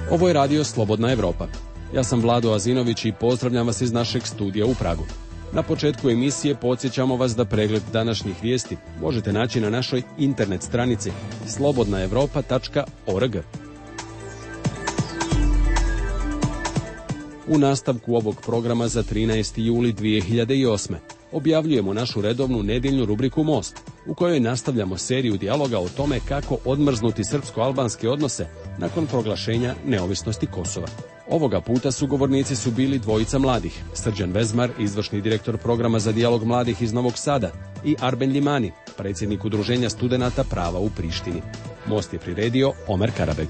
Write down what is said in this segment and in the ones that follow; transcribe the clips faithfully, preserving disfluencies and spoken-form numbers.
Ovo je radio Slobodna Evropa. Ja sam Vlado Azinović i pozdravljam vas iz našeg studija u Pragu. Na početku emisije podsjećamo vas da pregled današnjih vijesti možete naći na našoj internet stranici slobodna evropa tačka org. U nastavku ovog programa za trinaesti juli dvije hiljade osme. objavljujemo našu redovnu nedjeljnu rubriku Most, u kojoj nastavljamo seriju dijaloga o tome kako odmrznuti srpsko-albanske odnose nakon proglašenja neovisnosti Kosova. Ovoga puta sugovornici su bili dvojica mladih, Srđan Vezmar, izvršni direktor programa za dijalog mladih iz Novog Sada, i Arben Limani, predsjednik Udruženja studenata prava u Prištini. Most je priredio Omer Karabeg.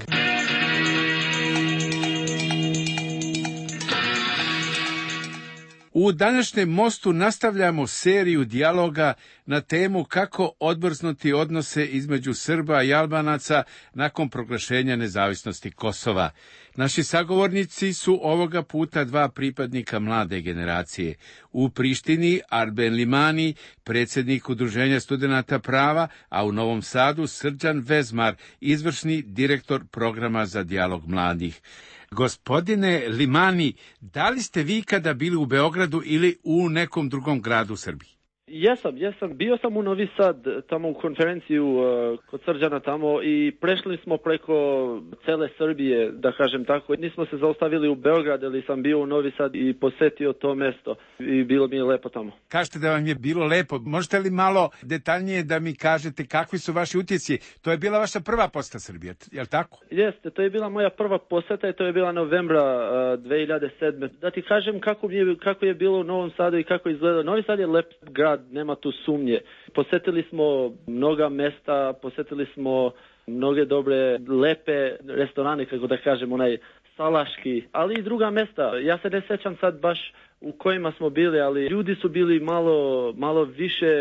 U današnjem Mostu nastavljamo seriju dijaloga na temu kako odmrznuti odnose između Srba i Albanaca nakon proglašenja nezavisnosti Kosova. Naši sagovornici su ovoga puta dva pripadnika mlade generacije. U Prištini Arben Limani, predsjednik Udruženja studenata prava, a u Novom Sadu Srđan Vezmar, izvršni direktor programa za dijalog mladih. Gospodine Limani, da li ste vi kada bili u Beogradu ili u nekom drugom gradu u Srbiji? Jesam, jesam. Bio sam u Novi Sad, tamo u konferenciju uh, kod Srđana tamo i prešli smo preko cele Srbije, da kažem tako. Nismo se zaustavili u Beograd, ali sam bio u Novi Sad i posetio to mesto i bilo mi je lepo tamo. Kažete da vam je bilo lepo. Možete li malo detaljnije da mi kažete kakvi su vaši utjeci? To je bila vaša prva poseta Srbije, je li tako? Jeste, to je bila moja prva poseta i to je bila novembra uh, dve hiljade sedme. Da ti kažem kako je, kako je bilo u Novom Sadu i kako izgleda. Novi Sad je lep grad, nema tu sumnje. Posetili smo mnoga mesta, posetili smo mnoge dobre, lepe restorane, kako da kažem, onaj salaški, ali i druga mesta. Ja se ne sećam sad baš u kojima smo bili, ali ljudi su bili malo, malo više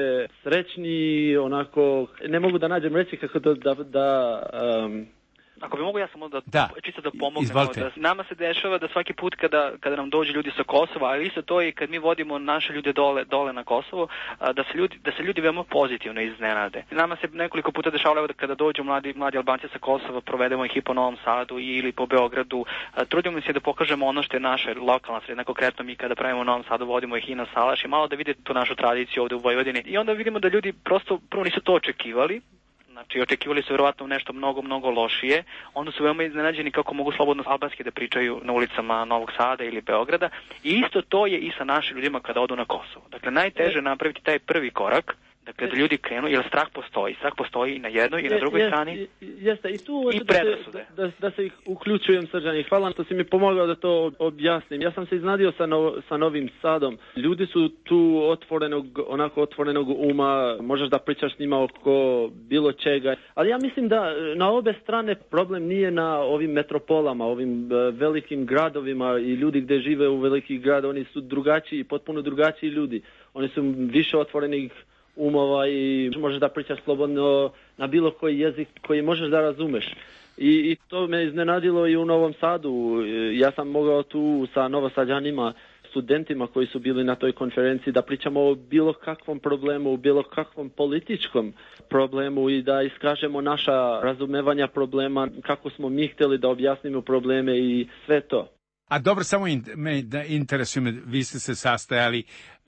srećni, onako, ne mogu da nađem reći kako da... da, da um, Ako bi mogu ja samo da, da. čisto da pomognem, da nama se dešava da svaki put kada, kada nam dođu ljudi sa Kosova, ali isto to i kad mi vodimo naše ljude dole, dole na Kosovo, da se ljudi, da se ljudi veoma pozitivno iznenade. Nama se nekoliko puta dešavalo da kada dođu mladi, mladi Albanci sa Kosova, provedemo ih i po Novom Sadu ili po Beogradu, trudimo se da pokažemo ono što je naša lokalna sredina, konkretno mi kada pravimo u Novom Sadu vodimo ih i na Salaš i malo da vide tu našu tradiciju ovdje u Vojvodini. I onda vidimo da ljudi prosto prvo nisu to očekivali. Znači, očekivali su vjerovatno nešto mnogo, mnogo lošije. Onda su veoma iznenađeni kako mogu slobodno albanski da pričaju na ulicama Novog Sada ili Beograda. I isto to je i sa našim ljudima kada odu na Kosovo. Dakle, najteže je napraviti taj prvi korak, dakle, da ljudi krenu, jer strah postoji. Strah postoji i na jednoj i na drugoj jest, strani. Jeste, i tu i predrasude. Da, da, da se ih uključujem, Srđan, i hvala što si mi pomogao da to objasnim. Ja sam se iznadio sa, no, sa Novim Sadom. Ljudi su tu otvorenog, onako otvorenog uma, možeš da pričaš s njima oko bilo čega. Ali ja mislim da na obe strane problem nije na ovim metropolama, ovim uh, velikim gradovima i ljudi gdje žive u velikih grada. Oni su drugačiji, potpuno drugačiji ljudi. Oni su više otvorenih umova i možeš da pričaš slobodno na bilo koji jezik koji možeš da razumeš. I, i to me iznenadilo i u Novom Sadu. Ja sam mogao tu sa Novosađanima, studentima koji su bili na toj konferenciji, da pričamo o bilo kakvom problemu, o bilo kakvom političkom problemu i da iskažemo naša razumevanja problema, kako smo mi htjeli da objasnimo probleme i sve to. A dobro, samo in, me da interesuje me, vi ste se sastajali,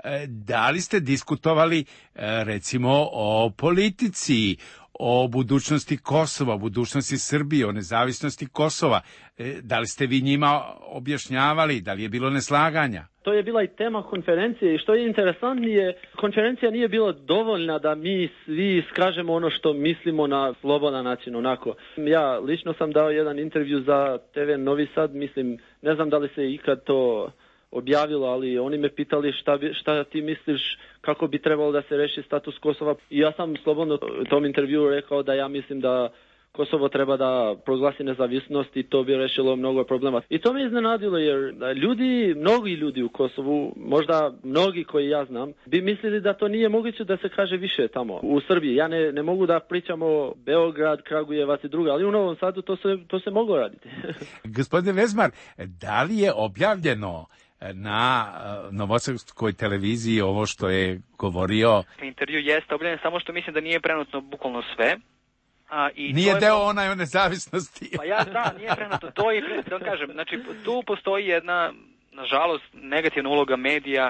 da li ste diskutovali recimo o politici, o budućnosti Kosova, o budućnosti Srbije, o nezavisnosti Kosova? Da li ste vi njima objašnjavali, da li je bilo neslaganja? To je bila i tema konferencije i što je interesantnije, konferencija nije bila dovoljna da mi svi iskažemo ono što mislimo na slobodan način, onako. Ja lično sam dao jedan intervju za te ve Novi Sad, mislim, ne znam da li se ikad to objavilo, ali oni me pitali šta, bi, šta ti misliš kako bi trebalo da se reši status Kosova. I ja sam slobodno u tom intervju rekao da ja mislim da Kosovo treba da proglasi nezavisnost i to bi rešilo mnogo problema. I to me iznenadilo jer ljudi, mnogi ljudi u Kosovu, možda mnogi koji ja znam, bi mislili da to nije moguće da se kaže više tamo u Srbiji. Ja ne, ne mogu da pričam o Beograd, Kragujevac i druga, ali u Novom Sadu to se, to se moglo raditi. Gospodine Vezmar, da li je objavljeno na uh, novosadskoj televiziji ovo što je govorio? Intervju jeste objavljen, samo što mislim da nije prenutno bukvalno sve. A, i nije to deo je... onaj o nezavisnosti. Pa ja, da, nije prenato. To je, da vam kažem, znači, tu postoji jedna, nažalost, negativna uloga medija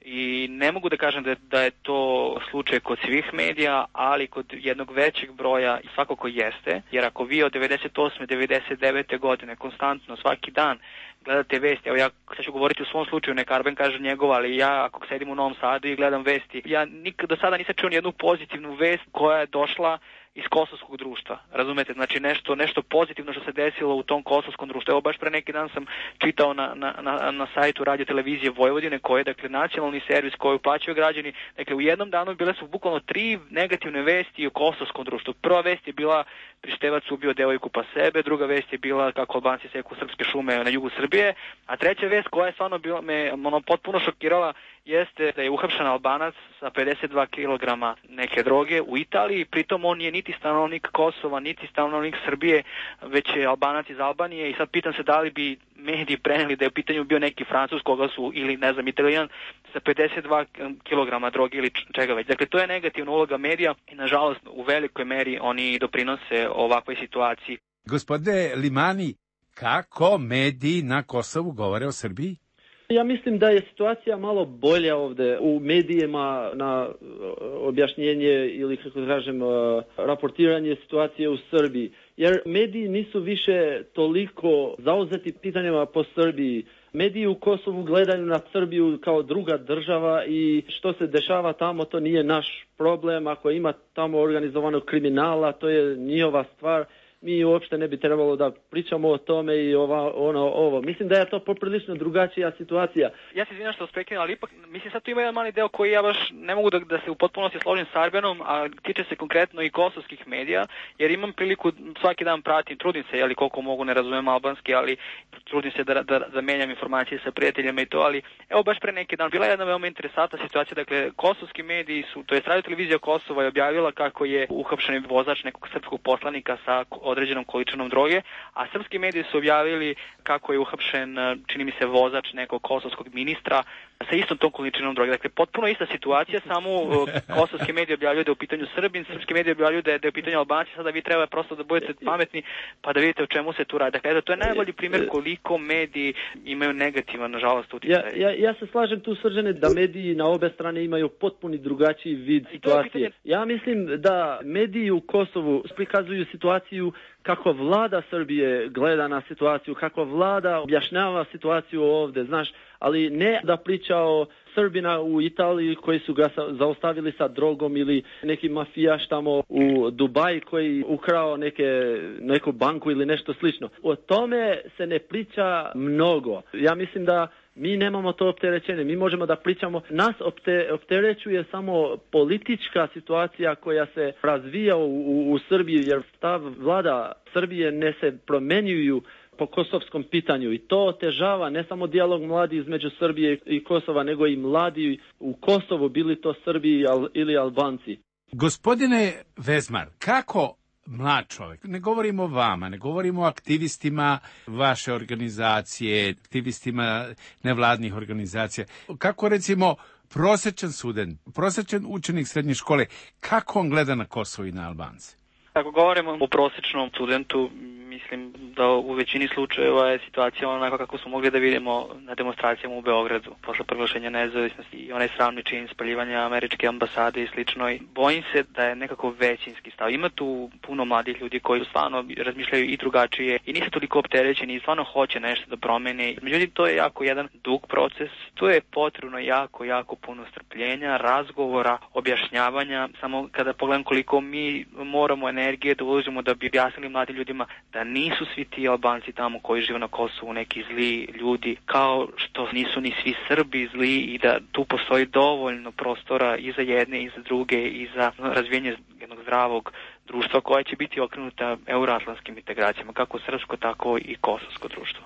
i ne mogu da kažem da, da je to slučaj kod svih medija, ali kod jednog većeg broja svakako jeste, jer ako vi od devedeset osme devedeset devete godine konstantno svaki dan gledate vesti, evo ja sad ću govoriti u svom slučaju, neka Arben kaže njegova, ali ja ako sedim u Novom Sadu i gledam vesti, ja nikad do sada nisam čuo nijednu pozitivnu vest koja je došla iz kosovskog društva. Razumete? Znači nešto nešto pozitivno što se desilo u tom kosovskom društvu. Evo baš pre neki dan sam čitao na, na, na, na sajtu Radio televizije Vojvodine, koji je dakle nacionalni servis koji plaćaju građani. Dakle u jednom danu bile su bukvalno tri negativne vesti o kosovskom društvu. Prva vest je bila Prištevac ubio devojku pa sebe, druga vest je bila kako Albanci seku srpske šume na jugu Srbije, a treća vest koja je stvarno bila me ono potpuno šokirala jeste da je uhapšen Albanac sa pedeset dva kilograma neke droge u Italiji, pritom on je niti stanovnik Kosova, niti stanovnik Srbije, već je Albanac iz Albanije i sad pitam se da li bi mediji preneli da je u pitanju bio neki Francuz koga su, ili ne znam, Italijan sa pedeset dva kilograma droge ili čega već. Dakle, to je negativna uloga medija i nažalost u velikoj meri oni doprinose ovakvoj situaciji. Gospodine Limani, kako mediji na Kosovu govore o Srbiji? Ja mislim da je situacija malo bolja ovde u medijima na objašnjenje ili kako kažem raportiranje situacije u Srbiji. Jer mediji nisu više toliko zauzeti pitanjima po Srbiji. Mediji u Kosovu gledaju na Srbiju kao druga država i što se dešava tamo to nije naš problem. Ako ima tamo organizovanog kriminala, to je njihova stvar. Mi uopšte ne bi trebalo da pričamo o tome i ova, ono, ovo. Mislim da je to poprilično drugačija situacija. Ja se izvinjam što vas prekinem, ali ipak, mislim sad tu ima jedan mali deo koji ja baš ne mogu da, da se u potpunosti složim s Arbenom, a tiče se konkretno i kosovskih medija, jer imam priliku svaki dan pratim, trudim se, jeli koliko mogu, ne razumem albanski, ali trudim se da, da, da menjam informacije sa prijateljima i to, ali evo baš pre neki dan bila je jedna veoma interesantna situacija, dakle kosovski mediji su, to je Radio televizija Kosova je objavila kako je uhapšen vozač nekog srpskog poslanika sa određenom količinom droge, a srpski mediji su objavili kako je uhapšen, čini mi se, vozač nekog kosovskog ministra sa istom tom količinom droge. Dakle, potpuno ista situacija, samo kosovski mediji objavljuju da je u pitanju Srbin, srpski mediji objavljuju da je, da je u pitanju Albanci, sada vi treba prosto da budete pametni pa da vidite o čemu se tu radi. Dakle, eto, to je najbolji primjer koliko mediji imaju negativan, nažalost, utjecaj. Ja, ja, ja se slažem tu, Srđane, da mediji na obe strane imaju potpuni drugačiji vid situacije. Ja mislim da mediji u Kosovu prikazuju situaciju kako vlada Srbije gleda na situaciju, kako vlada objašnjava situaciju ovde, znaš, ali ne da priča o Srbina u Italiji koji su ga zaustavili sa drogom ili neki mafijaš tamo u Dubaji koji ukrao neke, neku banku ili nešto slično. O tome se ne priča mnogo. Ja mislim da mi nemamo to opterećenje. Mi možemo da pričamo, nas opte, opterećuje samo politička situacija koja se razvija u, u, u Srbiji, jer stav vlada Srbije ne se promenjuju po kosovskom pitanju i to otežava ne samo dijalog mladi između Srbije i Kosova, nego i mladi u Kosovu, bili to Srbi ili Albanci. Gospodine Vezmar, kako mlad čovjek, ne govorimo o vama, ne govorimo o aktivistima vaše organizacije, aktivistima nevladnih organizacija, kako recimo prosječan student, prosječan učenik srednje škole, kako on gleda na Kosovo i na Albance? Ako govorimo o prosječnom studentu, mislim da u većini slučajeva je situacija onako kako smo mogli da vidimo na demonstracijama u Beogradu posle proglašenja nezavisnosti i onaj sramni čin spaljivanja američke ambasade i slično. I bojim se da je nekako većinski stav. Ima tu puno mladih ljudi koji stvarno razmišljaju i drugačije i nisu toliko opterećeni i stvarno hoće nešto da promene. Međutim, to je jako jedan dug proces. Tu je potrebno jako, jako puno strpljenja, razgovora, objašnjavanja. Samo kada pogledam koliko mi moramo energije da uložimo da bi objasnili mladim ljudima da nisu svi ti Albanci tamo koji žive na Kosovu neki zli ljudi, kao što nisu ni svi Srbi zli i da tu postoji dovoljno prostora i za jedne i za druge i za razvijenje jednog zdravog društva koje će biti okrenuta euroatlantskim integracijama, kako srpsko, tako i kosovsko društvo.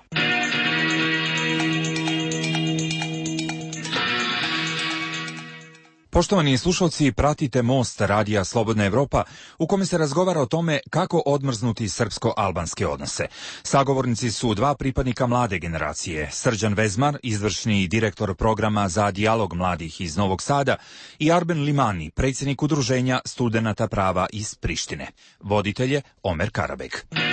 Poštovani slušalci, pratite Most radija Slobodna Evropa u kome se razgovara o tome kako odmrznuti srpsko-albanske odnose. Sagovornici su dva pripadnika mlade generacije, Srđan Vezmar, izvršni direktor programa za dijalog mladih iz Novog Sada, i Arben Limani, predsjednik udruženja studenata prava iz Prištine. Voditelj je Omer Karabek.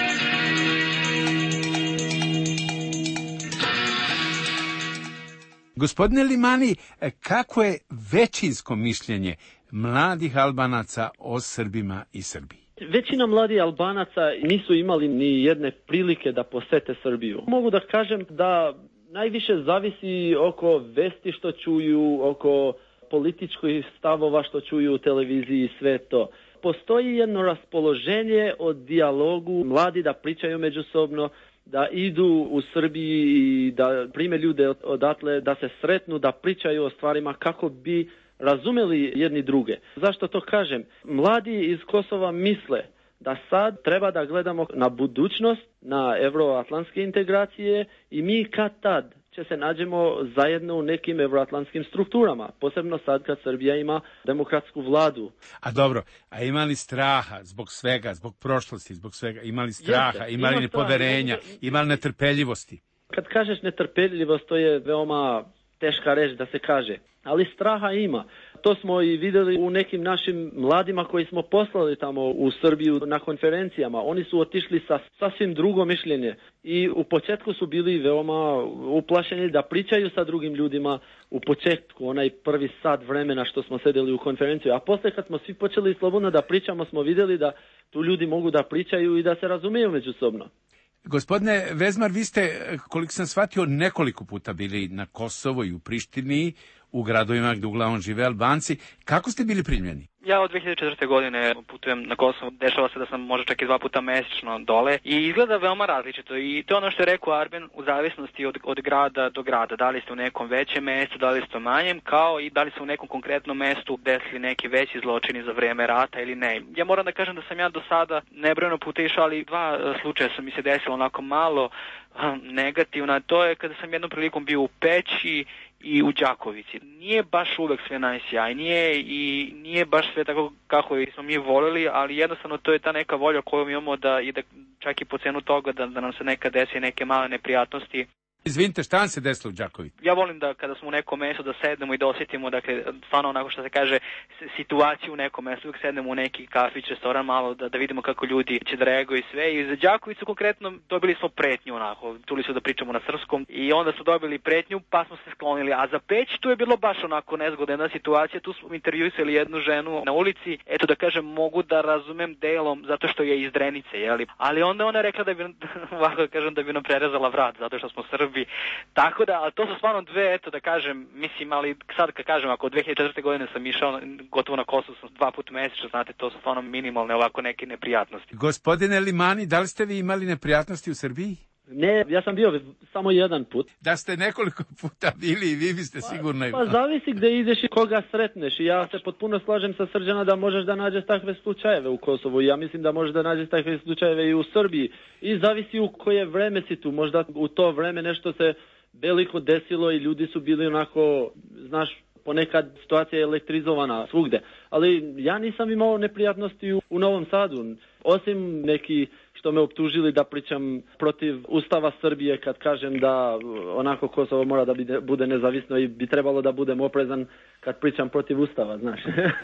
Gospodine Limani, kako je većinsko mišljenje mladih Albanaca o Srbima i Srbiji? Većina mladih Albanaca nisu imali ni jedne prilike da posete Srbiju. Mogu da kažem da najviše zavisi oko vesti što čuju, oko političkih stavova što čuju u televiziji i sve to. Postoji jedno raspoloženje o dijalogu, mladi da pričaju međusobno, da idu u Srbiji i da prime ljude odatle, da se sretnu, da pričaju o stvarima kako bi razumeli jedni druge. Zašto to kažem? Mladi iz Kosova misle da sad treba da gledamo na budućnost, na evroatlantske integracije i mi kad tad će se nađemo zajedno u nekim evroatlantskim strukturama, posebno sad kad Srbija ima demokratsku vladu. A dobro, a imali straha zbog svega, zbog prošlosti, zbog svega, imali straha, Jeste, imali ima nepoverenja, straha, imali netrpeljivosti? Kad kažeš netrpeljivost, to je veoma teška reč da se kaže, ali straha ima. To smo i vidjeli u nekim našim mladima koji smo poslali tamo u Srbiju na konferencijama. Oni su otišli sa sasvim drugo mišljenje i u početku su bili veoma uplašeni da pričaju sa drugim ljudima u početku, onaj prvi sat vremena što smo sedeli u konferenciju. A posle kad smo svi počeli slobodno da pričamo, smo vidjeli da tu ljudi mogu da pričaju i da se razumiju međusobno. Gospodine Vezmar, vi ste, koliko sam shvatio, nekoliko puta bili na Kosovo i u Prištini, u gradovima gdje uglavnom žive Albanci. Kako ste bili primljeni? Ja od dve hiljade četvrte. godine putujem na Kosovo. Dešava se da sam možda čak i dva puta mesečno dole i izgleda veoma različito. I to je ono što je rekao Arben, u zavisnosti od, od grada do grada. Da li ste u nekom većem mestu, da li ste u manjem, kao i da li ste u nekom konkretnom mestu desili neki veći zločini za vrijeme rata ili ne. Ja moram da kažem da sam ja do sada nebrojeno puta išao, ali dva slučaja su mi se desilo onako malo negativna. To je kada sam jednom prilikom bio u Peći i u Đakovici. Nije baš uvek sve najsjajnije i nije baš sve tako kako smo mi volili, ali jednostavno to je ta neka volja koju imamo da ide čak i po cenu toga da, da nam se nekad desi neke male neprijatnosti. Izvinite, šta vam se desilo u Đakovici? Ja volim da kada smo u nekom mjestu da sednemo i da osjetimo, dakle, stvarno onako što se kaže, situaciju u nekom mjestu, uvijek sednemo u neki kafić, restoran malo, da, da vidimo kako ljudi će da reaguju i sve. I za Đakovicu konkretno dobili smo pretnju onako, čuli su da pričamo na srpskom i onda su dobili pretnju pa smo se sklonili. A za Peć tu je bilo baš onako nezgodna jedna situacija, tu smo intervjuisali jednu ženu na ulici, eto da kažem mogu da razumem delom zato što je iz Drenice, jeli? Ali onda ona je rekla da bi, ovako kažem, da bi nam prerezala vrat zato što smo Srbi. Tako da, ali to su stvarno dve, eto da kažem, mislim, ali sad kad kažem, ako od dve hiljade četvrte. godine sam išao gotovo na Kosovo, sam dva puta mesečno, znate, to su stvarno minimalne ovako neke neprijatnosti. Gospodine Limani, da li ste vi imali neprijatnosti u Srbiji? Ne, ja sam bio samo jedan put. Da ste nekoliko puta bili i vi biste sigurno... Pa, pa zavisi gde ideš i koga sretneš. I ja se potpuno slažem sa Srđana da možeš da nađeš takve slučajeve u Kosovu. Ja mislim da možeš da nađeš takve slučajeve i u Srbiji. I zavisi u koje vreme si tu. Možda u to vreme nešto se veliko desilo i ljudi su bili onako, znaš, ponekad situacija je elektrizovana svugde. Ali ja nisam imao neprijatnosti u, u Novom Sadu. Osim neki što me optužili da pričam protiv Ustava Srbije kad kažem da onako Kosovo mora da bide, bude nezavisno i bi trebalo da budem oprezan kad pričam protiv Ustava, znaš.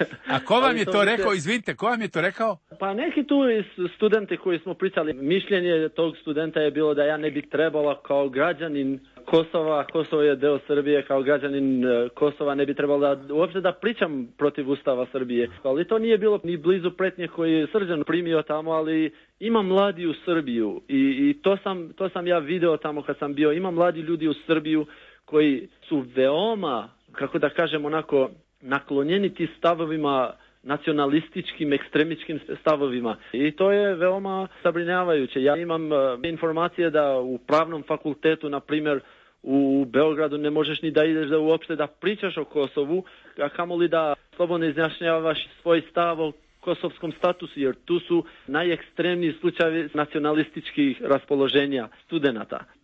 A ko vam je to rekao, izvinite, ko vam je to rekao? Pa neki tu studenti koji smo pričali, mišljenje tog studenta je bilo da ja ne bih trebala kao građanin Kosova, Kosovo je deo Srbije, kao građanin Kosova ne bi trebalo da uopšte da pričam protiv Ustava Srbije. Ali to nije bilo ni blizu pretnje koji je Srđan primio tamo, ali ima mladi u Srbiju i, i to, sam, to sam ja video tamo kad sam bio. Ima mladi ljudi u Srbiju koji su veoma, kako da kažem, onako naklonjeni ti stavovima, nacionalističkim, ekstremičkim stavovima. I to je veoma zabrinjavajuće. Ja imam uh, informacije da u pravnom fakultetu, na primjer, u Beogradu ne možeš ni da ideš da uopšte da pričaš o Kosovu, a kamoli da slobodno izjašnjavaš svoj stav o kosovskom statusu, jer tu su najekstremniji slučajevi nacionalističkih raspoloženja studenata.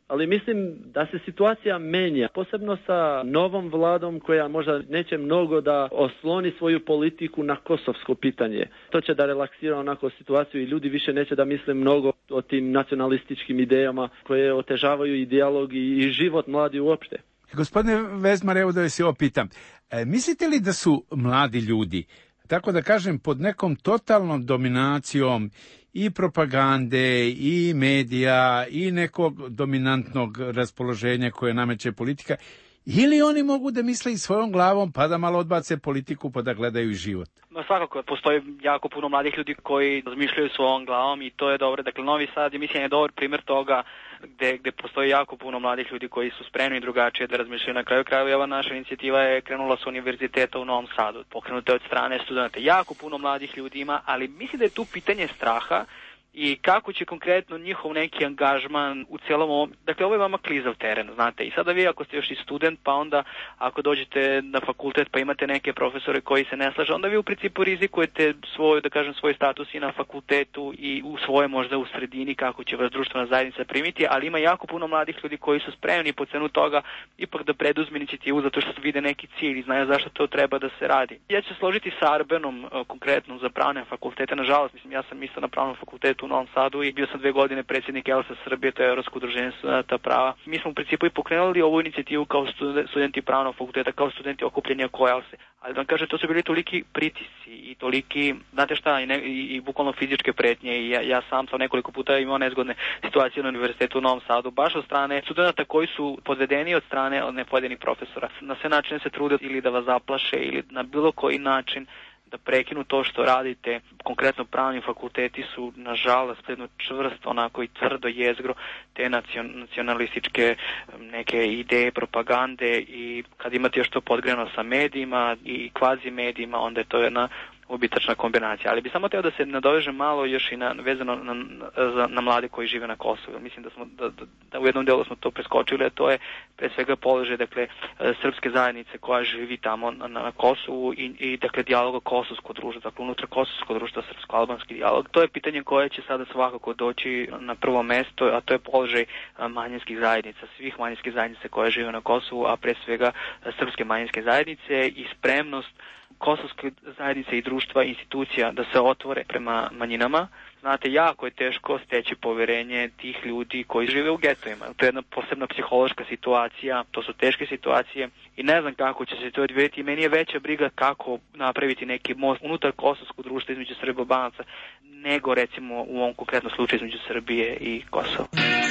ali mislim da se situacija menja, posebno sa novom vladom koja možda neće mnogo da osloni svoju politiku na kosovsko pitanje. To će da relaksira onako situaciju i ljudi više neće da misle mnogo o tim nacionalističkim idejama koje otežavaju i dijalog i život mladi uopšte. Gospodine Vezmar, evo da vas se opitam, e, mislite li da su mladi ljudi, tako da kažem, pod nekom totalnom dominacijom i propagande, i medija, i nekog dominantnog raspoloženja koje nameće politika, ili oni mogu da misle i svojom glavom pa da malo odbace politiku pa da gledaju i život? Ma svakako, postoji jako puno mladih ljudi koji razmišljaju svojom glavom i to je dobro. Dakle, Novi Sad je, mislim, je dobar primjer toga gde, gde postoji jako puno mladih ljudi koji su spremni drugačije da razmišljaju. Na kraju kraju, ova naša inicijativa je krenula sa univerziteta u Novom Sadu, pokrenuta je od strane studenta. Jako puno mladih ljudi ima, ali mislim da je tu pitanje straha i kako će konkretno njihov neki angažman u celom ovom, dakle ovo je vama klizav teren, znate, i sada vi ako ste još i student, pa onda ako dođete na fakultet pa imate neke profesore koji se ne slaže, onda vi u principu rizikujete svoj, da kažem, svoj status i na fakultetu i u svoje možda u sredini kako će vas društvena zajednica primiti, ali ima jako puno mladih ljudi koji su spremni po cenu toga ipak da preduzme inicijativu zato što vide neki cilj i znaju zašto to treba da se radi. Ja ću se složiti sa Arbenom konkretno za pravne fakultete, nažalost, mislim, ja sam isto na pravnom fakultetu u Novom Sadu i bio sam dve godine predsjednik ELSA Srbije, to je Evropsko udruženje studenta prava. Mi smo u principu i pokrenuli ovu inicijativu kao studenti pravnog fakulteta, kao studenti okupljeni oko ELSA. Ali da vam kažem, to su bili toliki pritisci i toliki, znate šta, i, ne, i, i bukvalno fizičke pretnje i ja, ja sam sam nekoliko puta imao nezgodne situacije na univerzitetu u Novom Sadu, baš od strane studenta koji su podvedeni od strane od nepojedinih profesora. Na sve načine se trude ili da vas zaplaše ili na bilo koji način da prekinu to što radite. Konkretno pravni fakulteti su, nažalost, jedno čvrsto, onako i tvrdo jezgro te nacion, nacionalističke neke ideje, propagande i kad imate još to podgrejano sa medijima i kvazi medijima, onda je to jedna ubitačna kombinacija. Ali bi samo teo da se nadovežem malo još i na, vezano na, na, na mlade koji žive na Kosovu. Mislim da smo da, da, da u jednom delu smo to preskočili, a to je pre svega položaj, dakle, srpske zajednice koja živi tamo na, na Kosovu i, i dakle dijaloga kosovsko društvo, dakle unutar kosovsko društva, srpsko-albanski dijalog. To je pitanje koje će sada svakako doći na prvo mesto, a to je položaj manjinskih zajednica, svih manjinskih zajednica koje žive na Kosovu, a pre svega srpske manjinske zajednice i spremnost kosovske zajednice i društva, institucija da se otvore prema manjinama. Znate, jako je teško steći poverenje tih ljudi koji žive u getovima. To je jedna posebna psihološka situacija, to su teške situacije i ne znam kako će se to odvijeti. Meni je veća briga kako napraviti neki most unutar kosovskog društva između Srba i Albanaca, nego recimo u ovom konkretnom slučaju između Srbije i Kosova.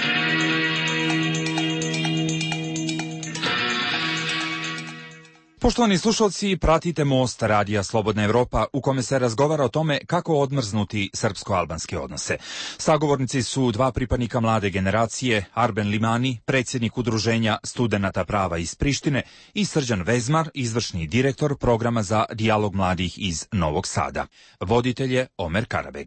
Poštovani slušalci, pratite Most Radija Slobodna Evropa u kome se razgovara o tome kako odmrznuti srpsko-albanske odnose. Sagovornici su dva pripadnika mlade generacije, Arben Limani, predsjednik udruženja studenata prava iz Prištine i Srđan Vezmar, izvršni direktor programa za dijalog mladih iz Novog Sada. Voditelj je Omer Karabeg.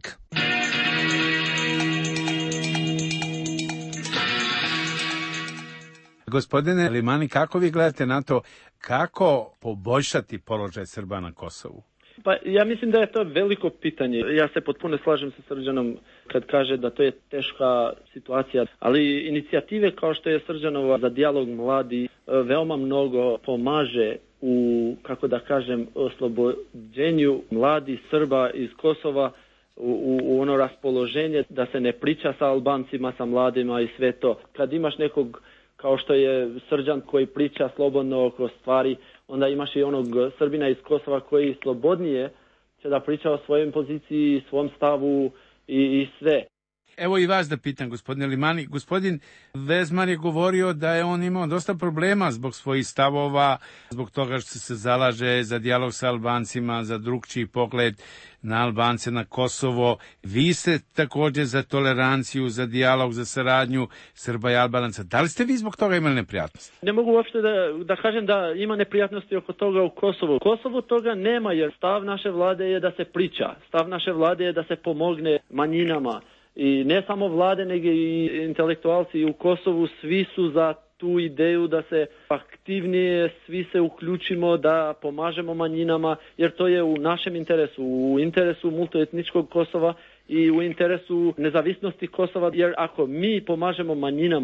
Gospodine Limani, kako vi gledate na to kako poboljšati položaj Srba na Kosovu? Pa ja mislim da je to veliko pitanje. Ja se potpuno slažem sa Srđanom kad kaže da to je teška situacija, ali inicijative kao što je Srđanova za dijalog mladi veoma mnogo pomaže u, kako da kažem, oslobođenju mladi Srba iz Kosova u, u ono raspoloženje da se ne priča sa Albancima, sa mladima i sve to. Kad imaš nekog kao što je Srđan koji priča slobodno oko stvari, onda imaš i onog Srbina iz Kosova koji slobodnije će da priča o svojoj poziciji, svom stavu i, i sve. Evo i vas da pitam, gospodine Limani. Gospodin Vezmar je govorio da je on imao dosta problema zbog svojih stavova, zbog toga što se zalaže za dijalog sa Albancima, za drugčiji pogled na Albance, na Kosovo. Vi ste također za toleranciju, za dijalog, za saradnju Srba i Albanaca. Da li ste vi zbog toga imali neprijatnosti? Ne mogu uopšte da, da kažem da ima neprijatnosti oko toga u Kosovu. U Kosovu toga nema, jer stav naše vlade je da se priča. Stav naše vlade je da se pomogne manjinama. I ne samo vlade, nego i intelektualci u Kosovu, svi su za tu ideju da se aktivnije svi se uključimo, da pomažemo manjinama, jer to je u našem interesu, u interesu multietničkog Kosova i u interesu nezavisnosti Kosova, jer ako mi pomažemo manjinama,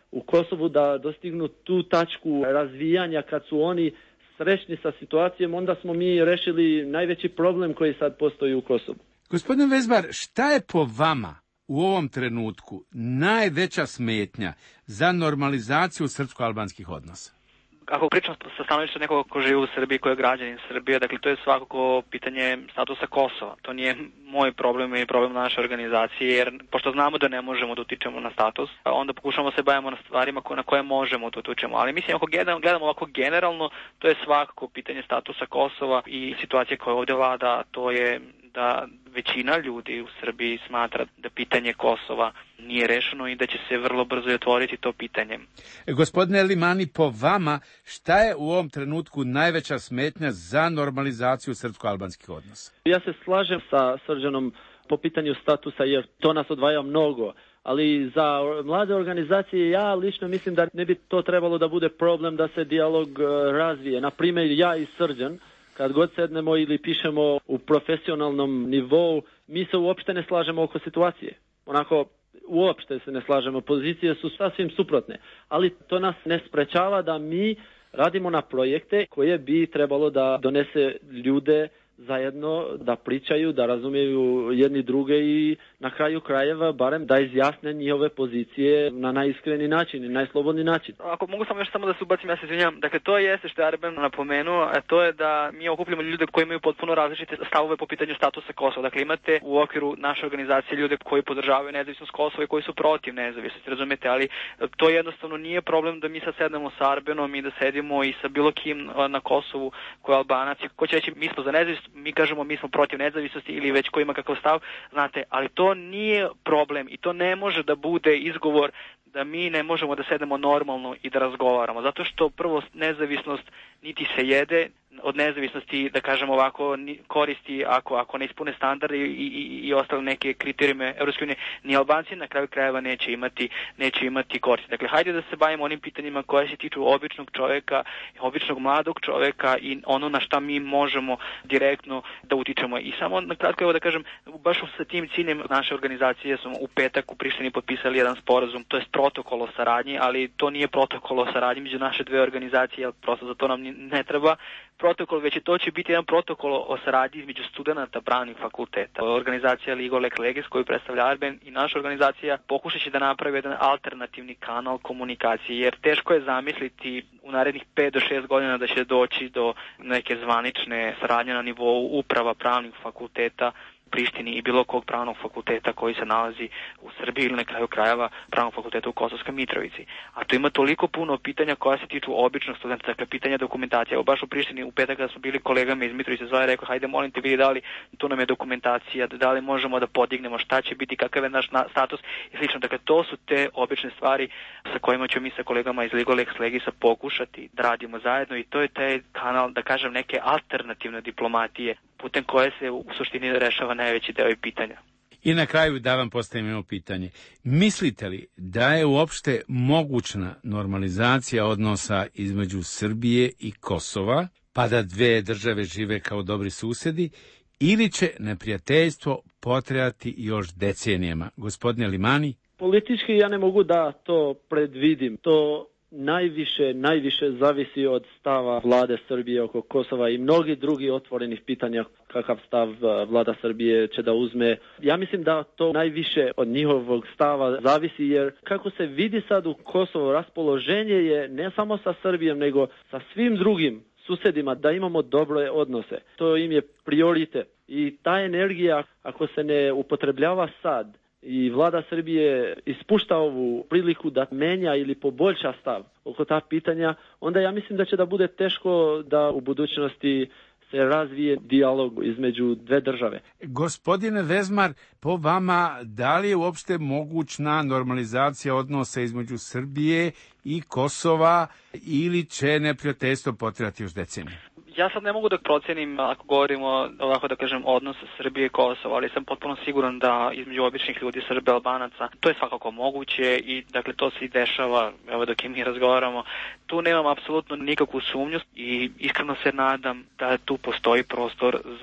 u Kosovu da dostignu tu tačku razvijanja kad su oni srećni sa situacijom, onda smo mi rešili najveći problem koji sad postoji u Kosovu. Gospodin Vezmar, šta je po vama u ovom trenutku najveća smetnja za normalizaciju srpsko-albanskih odnosa? Ako pričam sa stanovišta nekoga ko živi u Srbiji, ko je građanin Srbije, dakle to je svakako pitanje statusa Kosova. To nije moj problem i problem naše organizacije, jer pošto znamo da ne možemo da utičemo na status, onda pokušamo se bavimo na stvarima na koje možemo da utičemo. Ali mislim, ako gledamo ovako generalno, to je svakako pitanje statusa Kosova i situacija koja ovdje vlada, to je da većina ljudi u Srbiji smatra da pitanje Kosova nije rešeno i da će se vrlo brzo otvoriti to pitanje. Gospodine Limani, po vama, šta je u ovom trenutku najveća smetnja za normalizaciju srpsko-albanskih odnosa? Ja se slažem sa Srđanom po pitanju statusa, jer to nas odvaja mnogo. Ali za mlade organizacije ja lično mislim da ne bi to trebalo da bude problem da se dijalog razvije. Na primjer, ja i Srđan, kad god sednemo ili pišemo u profesionalnom nivou, mi se uopšte ne slažemo oko situacije. Onako, uopšte se ne slažemo. Pozicije su sasvim suprotne. Ali to nas ne sprečava da mi radimo na projekte koje bi trebalo da donese ljude zajedno, da pričaju, da razumiju jedni druge i na kraju krajeva barem da izjasne njihove pozicije na najiskreni način i najslobodni način. Ako mogu samo još samo da se ubacim, ja se izvinjam. Dakle, to jeste što je Arben napomenuo, a to je da mi okupljamo ljude koji imaju potpuno različite stavove po pitanju statusa Kosova. Dakle, imate u okviru naše organizacije ljude koji podržavaju nezavisnost Kosova i koji su protiv nezavisnosti, razumete, ali to jednostavno nije problem da mi sad sednemo sa Arbenom i da sedimo i sa bilo kim na Kosovu koji je Albanac, ko će reći mi smo za nezavisnost, mi kažemo mi smo protiv nezavisnosti ili već ko ima kakav stav, znate, ali to nije problem i to ne može da bude izgovor da mi ne možemo da sedemo normalno i da razgovaramo, zato što prvo nezavisnost niti se jede, od nezavisnosti, da kažemo ovako, koristi ako ako ne ispune standarde i, i, i ostale neke kriterijume Evropske unije, ni Albanci na kraju krajeva neće imati, neće imati koristi. Dakle, hajde da se bavimo onim pitanjima koje se tiču običnog čovjeka, običnog mladog čovjeka i ono na šta mi možemo direktno da utičemo. I samo na kratko evo da kažem, baš sa tim ciljem naše organizacije smo u petak u Prištini potpisali jedan sporazum, to je protokol o saradnji, ali to nije protokol o saradnji među naše dve organizacije, jer prosto za to nam ne treba protokol, već je to će biti jedan protokol o saradnji između studenata pravnih fakulteta. Organizacija Ligo Lex Legis koju predstavlja Arben i naša organizacija pokušat će da napravi jedan alternativni kanal komunikacije, jer teško je zamisliti u narednih pet do šest godina da će doći do neke zvanične saradnje na nivou uprava pravnih fakulteta Prištini i bilo kog pravnog fakulteta koji se nalazi u Srbiji ili na kraju krajeva pravnog fakulteta u Kosovskoj Mitrovici. A tu ima toliko puno pitanja koja se tiču običnog studenta, dakle pitanja dokumentacije. Evo baš u Prištini u petak kada smo bili kolegama iz Mitrovice zove, rekao hajde molim te vidi da li tu nam je dokumentacija, da li možemo da podignemo, šta će biti, kakav je naš status i slično. Dakle, to su te obične stvari sa kojima ćemo mi sa kolegama iz Ligo Lex Legisa pokušati da radimo zajedno i to je taj kanal, da kažem, neke alternativne diplomatije putem koje se u suštini rešava najveći deo pitanja. I na kraju da vam postavimo pitanje. Mislite li da je uopšte mogućna normalizacija odnosa između Srbije i Kosova, pa da dve države žive kao dobri susedi, ili će neprijateljstvo potrajati još decenijama? Gospodine Limani? Politički ja ne mogu da to predvidim. To najviše, najviše zavisi od stava vlade Srbije oko Kosova i mnogi drugi otvorenih pitanja kakav stav vlada Srbije će da uzme. Ja mislim da to najviše od njihovog stava zavisi, jer kako se vidi sad u Kosovo, raspoloženje je ne samo sa Srbijom, nego sa svim drugim susedima da imamo dobre odnose. To im je prioritet. I ta energija, ako se ne upotrebljava sad, i vlada Srbije ispušta ovu priliku da menja ili poboljša stav oko ta pitanja, onda ja mislim da će da bude teško da u budućnosti se razvije dijalog između dve države. Gospodine Vezmar, po vama, da li je uopšte mogućna normalizacija odnosa između Srbije i Kosova ili će neprijateljstvo potrajati još decenije? Ja sad ne mogu da procenim, ako govorimo ovako da kažem odnos Srbije i Kosova, ali sam potpuno siguran da između običnih ljudi Srbe i Albanaca to je svakako moguće i dakle to se i dešava, evo dok i mi razgovaramo. Tu nemam apsolutno nikakvu sumnju i iskreno se nadam da tu postoji prostor za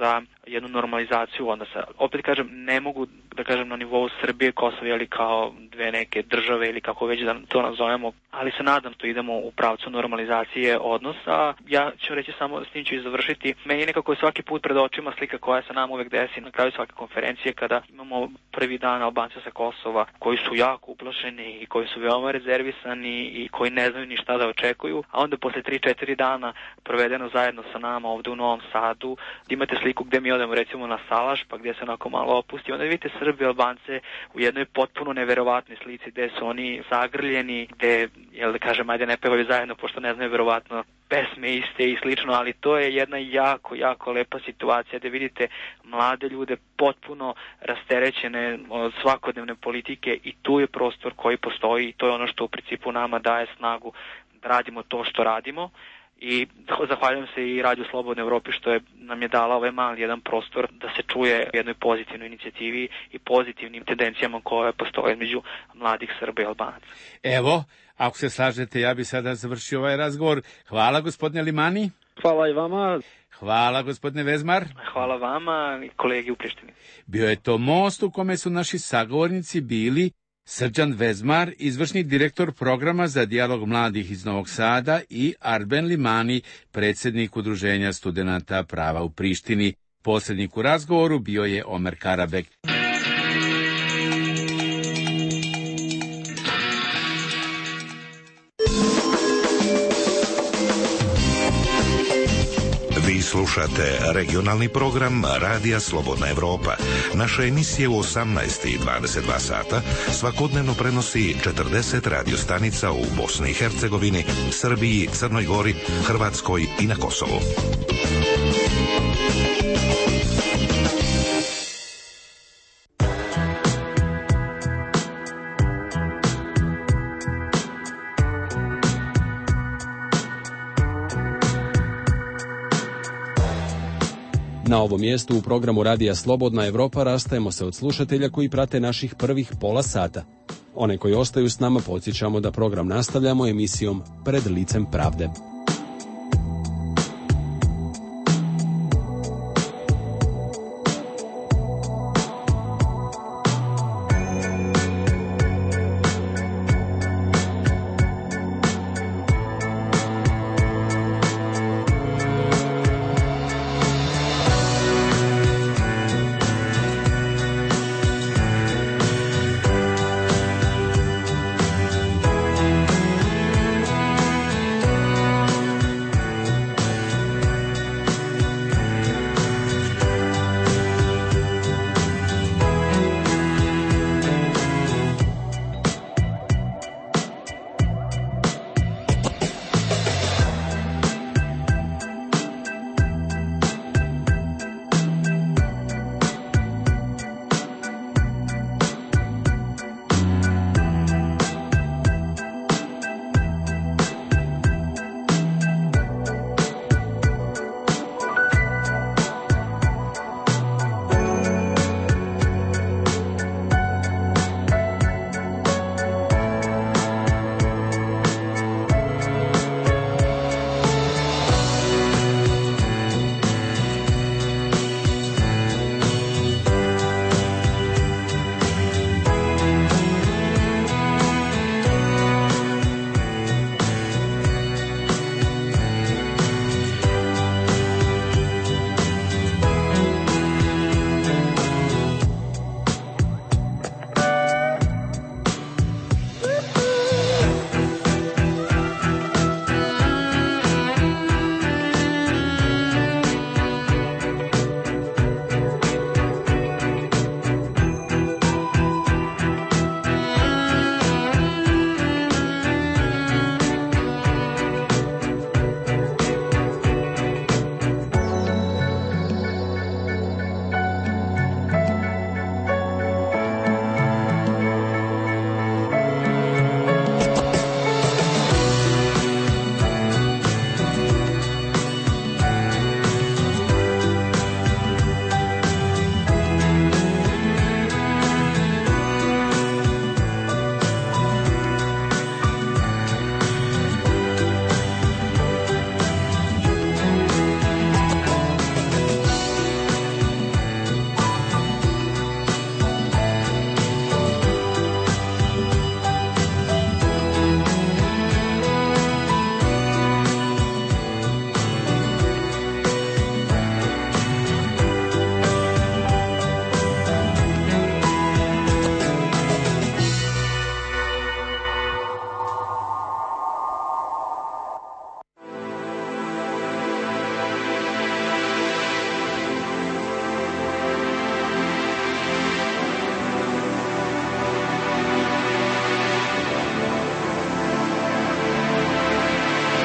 jednu normalizaciju odnosa. Opet kažem, ne mogu da kažem na nivou Srbije, Kosova ili kao dve neke države ili kako već da to nazovemo, ali se nadam to idemo u pravcu normalizacije odnosa. Ja ću reći samo, s tim ću i završiti, meni nekako je svaki put pred očima slika koja se nam uvek desi na kraju svake konferencije kada imamo prvi dan Albanca sa Kosova koji su jako uplašeni i koji su veoma rezervisani i koji ne znaju ni šta da očekuju, a onda posle tri četiri dana provedeno zajedno sa nama ovde u Novom Sadu, imate sliku gde mi odemo recimo na Salaš, pa gdje se onako malo opusti, onda vidite Srbi i Albance u jednoj potpuno neverovatnoj slici gde su oni zagrljeni, gde, jel da kažem, ajde ne pevaju zajedno pošto ne znaju verovatno pesme iste i slično, ali to je jedna jako, jako lepa situacija gde vidite mlade ljude potpuno rasterećene od svakodnevne politike i tu je prostor koji postoji i to je ono što u principu nama daje snagu da radimo to što radimo. I zahvaljujem se i Radio Slobodne Evropi što je nam je dala ovaj mali jedan prostor da se čuje u jednoj pozitivnoj inicijativi i pozitivnim tendencijama koje postoje među mladih Srba i Albanaca. Evo, ako se slažete, ja bi sada završio ovaj razgovor. Hvala gospodine Limani. Hvala i vama. Hvala gospodine Vezmar. Hvala vama i kolegi u Prištini. Bio je to most u kome su naši sagovornici bili Srđan Vezmar, izvršni direktor programa za dijalog mladih iz Novog Sada, i Arben Limani, predsjednik Udruženja studenata prava u Prištini. Posrednik u razgovoru bio je Omer Karabek. Vi slušate regionalni program Radija Slobodna Evropa. Naše emisije u osamnaest i dvadeset dva sata svakodnevno prenosi četrdeset radiostanica u Bosni i Hercegovini, Srbiji, Crnoj Gori, Hrvatskoj i na Kosovu. Na ovom mjestu u programu Radija Slobodna Evropa rastajemo se od slušatelja koji prate naših prvih pola sata. One koji ostaju s nama podsjećamo da program nastavljamo emisijom Pred licem pravde.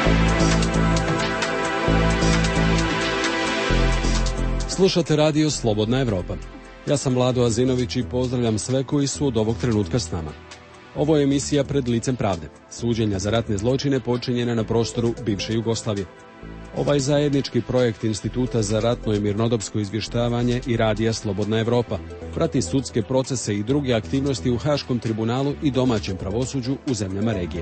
Slušate radio Slobodna Evropa. Ja sam Vlado Azinović i pozdravljam sve koji su od ovog trenutka s nama. Ovo je emisija Pred licem pravde, suđenja za ratne zločine počinjene na prostoru bivše Jugoslavije. Ovaj zajednički projekt Instituta za ratno i mirnodopsko izvještavanje i radija Slobodna Evropa prati sudske procese i druge aktivnosti u Haškom tribunalu i domaćem pravosuđu u zemljama regije.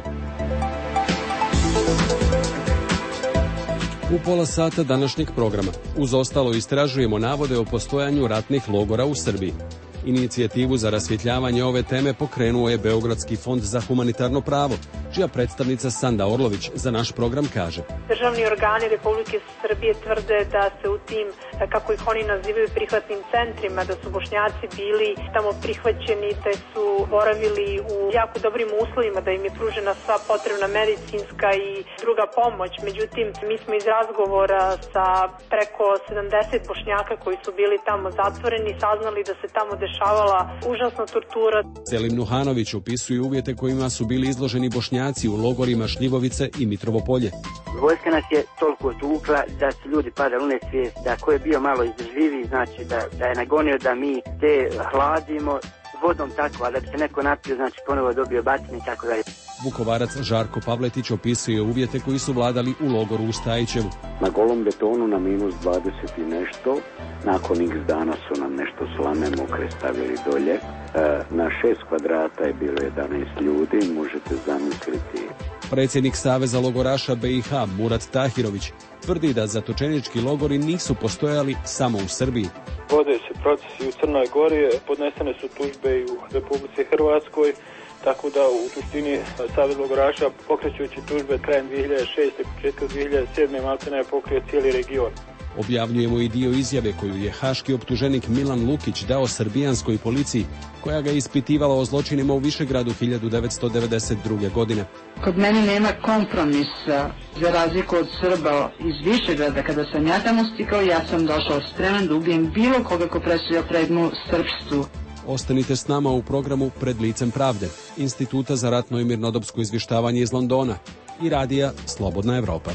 U pola sata današnjeg programa uz ostalo istražujemo navode o postojanju ratnih logora u Srbiji. Inicijativu za rasvjetljavanje ove teme pokrenuo je Beogradski fond za humanitarno pravo, čija predstavnica Sanda Orlović za naš program kaže: Državni organi Republike Srbije tvrde da se u tim, kako ih oni nazivaju, prihvatnim centrima, da su Bošnjaci bili tamo prihvaćeni, da su boravili u jako dobrim uslovima, da im je pružena sva potrebna medicinska i druga pomoć. Međutim, mi smo iz razgovora sa preko sedamdeset Bošnjaka koji su bili tamo zatvoreni saznali da se tamo dešavala užasna tortura. Selim Nuhanović opisuje uvjete kojima su bili izloženi Bošnjaci u logorima Šljivovice i Mitrovo Polje. Vojska nas je toliko tukla da su ljudi padali u nesvijest, da ko je bio malo izdržljiviji, znači da, da je nagonio da mi te hladimo vodom tako, a da bi se neko napio, znači ponovo dobio batine i tako dalje. Vukovarac Žarko Pavletić opisuje uvjete koji su vladali u logoru u Stajićevu. Na golom betonu na minus dvadeset i nešto, nakon x dana su nam nešto slame mokre stavili dolje. E, na šest kvadrata je bilo jedanaest ljudi, možete zamisliti. Predsjednik Saveza logoraša B i H Murat Tahirović tvrdi da zatočenički logori nisu postojali samo u Srbiji. Vode se procesi u Crnoj Gori, podnesene su tužbe i u Republici Hrvatskoj, tako da u suštini Savez logoraša pokrećući tužbe krajem dvije hiljade šeste. početkom dvije hiljade sedme. maltene je pokrio cijeli region. Objavljujemo i dio izjave koju je haški optuženik Milan Lukić dao srbijanskoj policiji, koja ga je ispitivala o zločinima u Višegradu hiljadu devetsto devedeset druge. godine. Kod mene nema kompromisa, za razliku od Srba iz Višegrada. Kada sam ja tamo stikao, ja sam došao spreman da ubijem bilo koga ko predstavlja predmu srpstvu. Ostanite s nama u programu Pred licem pravde, Instituta za ratno i mirnodopsko izvještavanje iz Londona i radija Slobodna Evropa.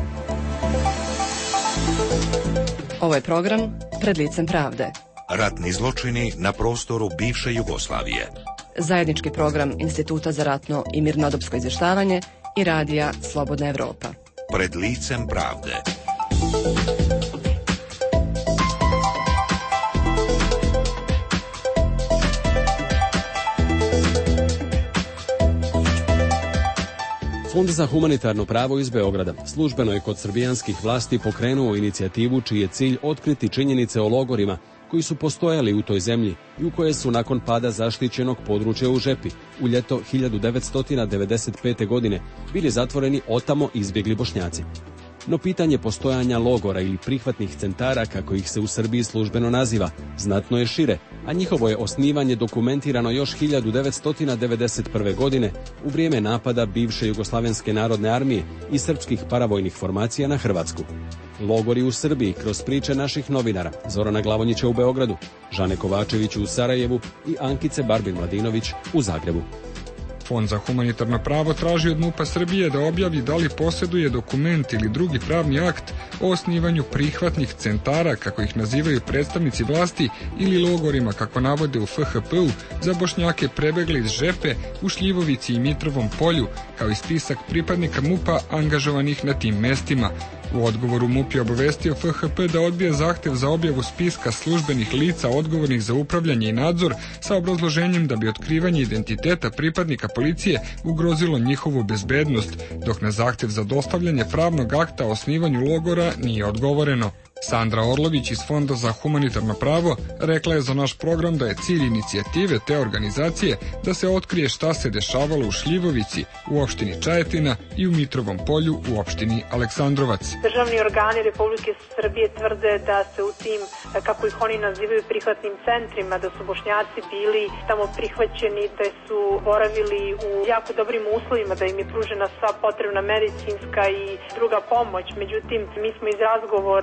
Ovo je program Pred licem pravde. Ratni zločini na prostoru bivše Jugoslavije. Zajednički program Instituta za ratno i mirnodopsko izvještavanje i radija Slobodna Evropa. Pred licem pravde. Fond za humanitarno pravo iz Beograda službeno je kod srbijanskih vlasti pokrenuo inicijativu čiji je cilj otkriti činjenice o logorima koji su postojali u toj zemlji i u koje su nakon pada zaštićenog područja u Žepi u ljeto hiljadu devetsto devedeset pete. godine bili zatvoreni otamo izbjegli Bošnjaci. No pitanje postojanja logora ili prihvatnih centara, kako ih se u Srbiji službeno naziva, znatno je šire, a njihovo je osnivanje dokumentirano još hiljadu devetsto devedeset prve. godine u vrijeme napada bivše Jugoslavenske narodne armije i srpskih paravojnih formacija na Hrvatsku. Logori u Srbiji kroz priče naših novinara Zorana Glavonjića u Beogradu, Žane Kovačević u Sarajevu i Ankice Barbin-Mladinović u Zagrebu. Fond za humanitarno pravo traži od MUP-a Srbije da objavi da li posjeduje dokument ili drugi pravni akt o osnivanju prihvatnih centara, kako ih nazivaju predstavnici vlasti, ili logorima, kako navode u F H P-u, za Bošnjake prebegli iz Žepe, u Šljivovici i Mitrovom Polju, kao i spisak pripadnika MUP-a angažovanih na tim mestima. U odgovoru MUP je obavestio F H P da odbija zahtev za objavu spiska službenih lica odgovornih za upravljanje i nadzor sa obrazloženjem da bi otkrivanje identiteta pripadnika policije ugrozilo njihovu bezbednost, dok na zahtev za dostavljanje pravnog akta o osnivanju logora nije odgovoreno. Sandra Orlović iz Fonda za humanitarno pravo rekla je za naš program da je cilj inicijative te organizacije da se otkrije šta se dešavalo u Šljivovici, u opštini Čajetina i u Mitrovom Polju u opštini Aleksandrovac. Državni organi Republike Srbije tvrde da se u tim, kako ih oni nazivaju, prihvatnim centrima, da su Bošnjaci bili tamo prihvaćeni, da su boravili u jako dobrim uslovima, da im je pružena sva potrebna medicinska i druga pomoć. Međutim, mi smo iz razgovora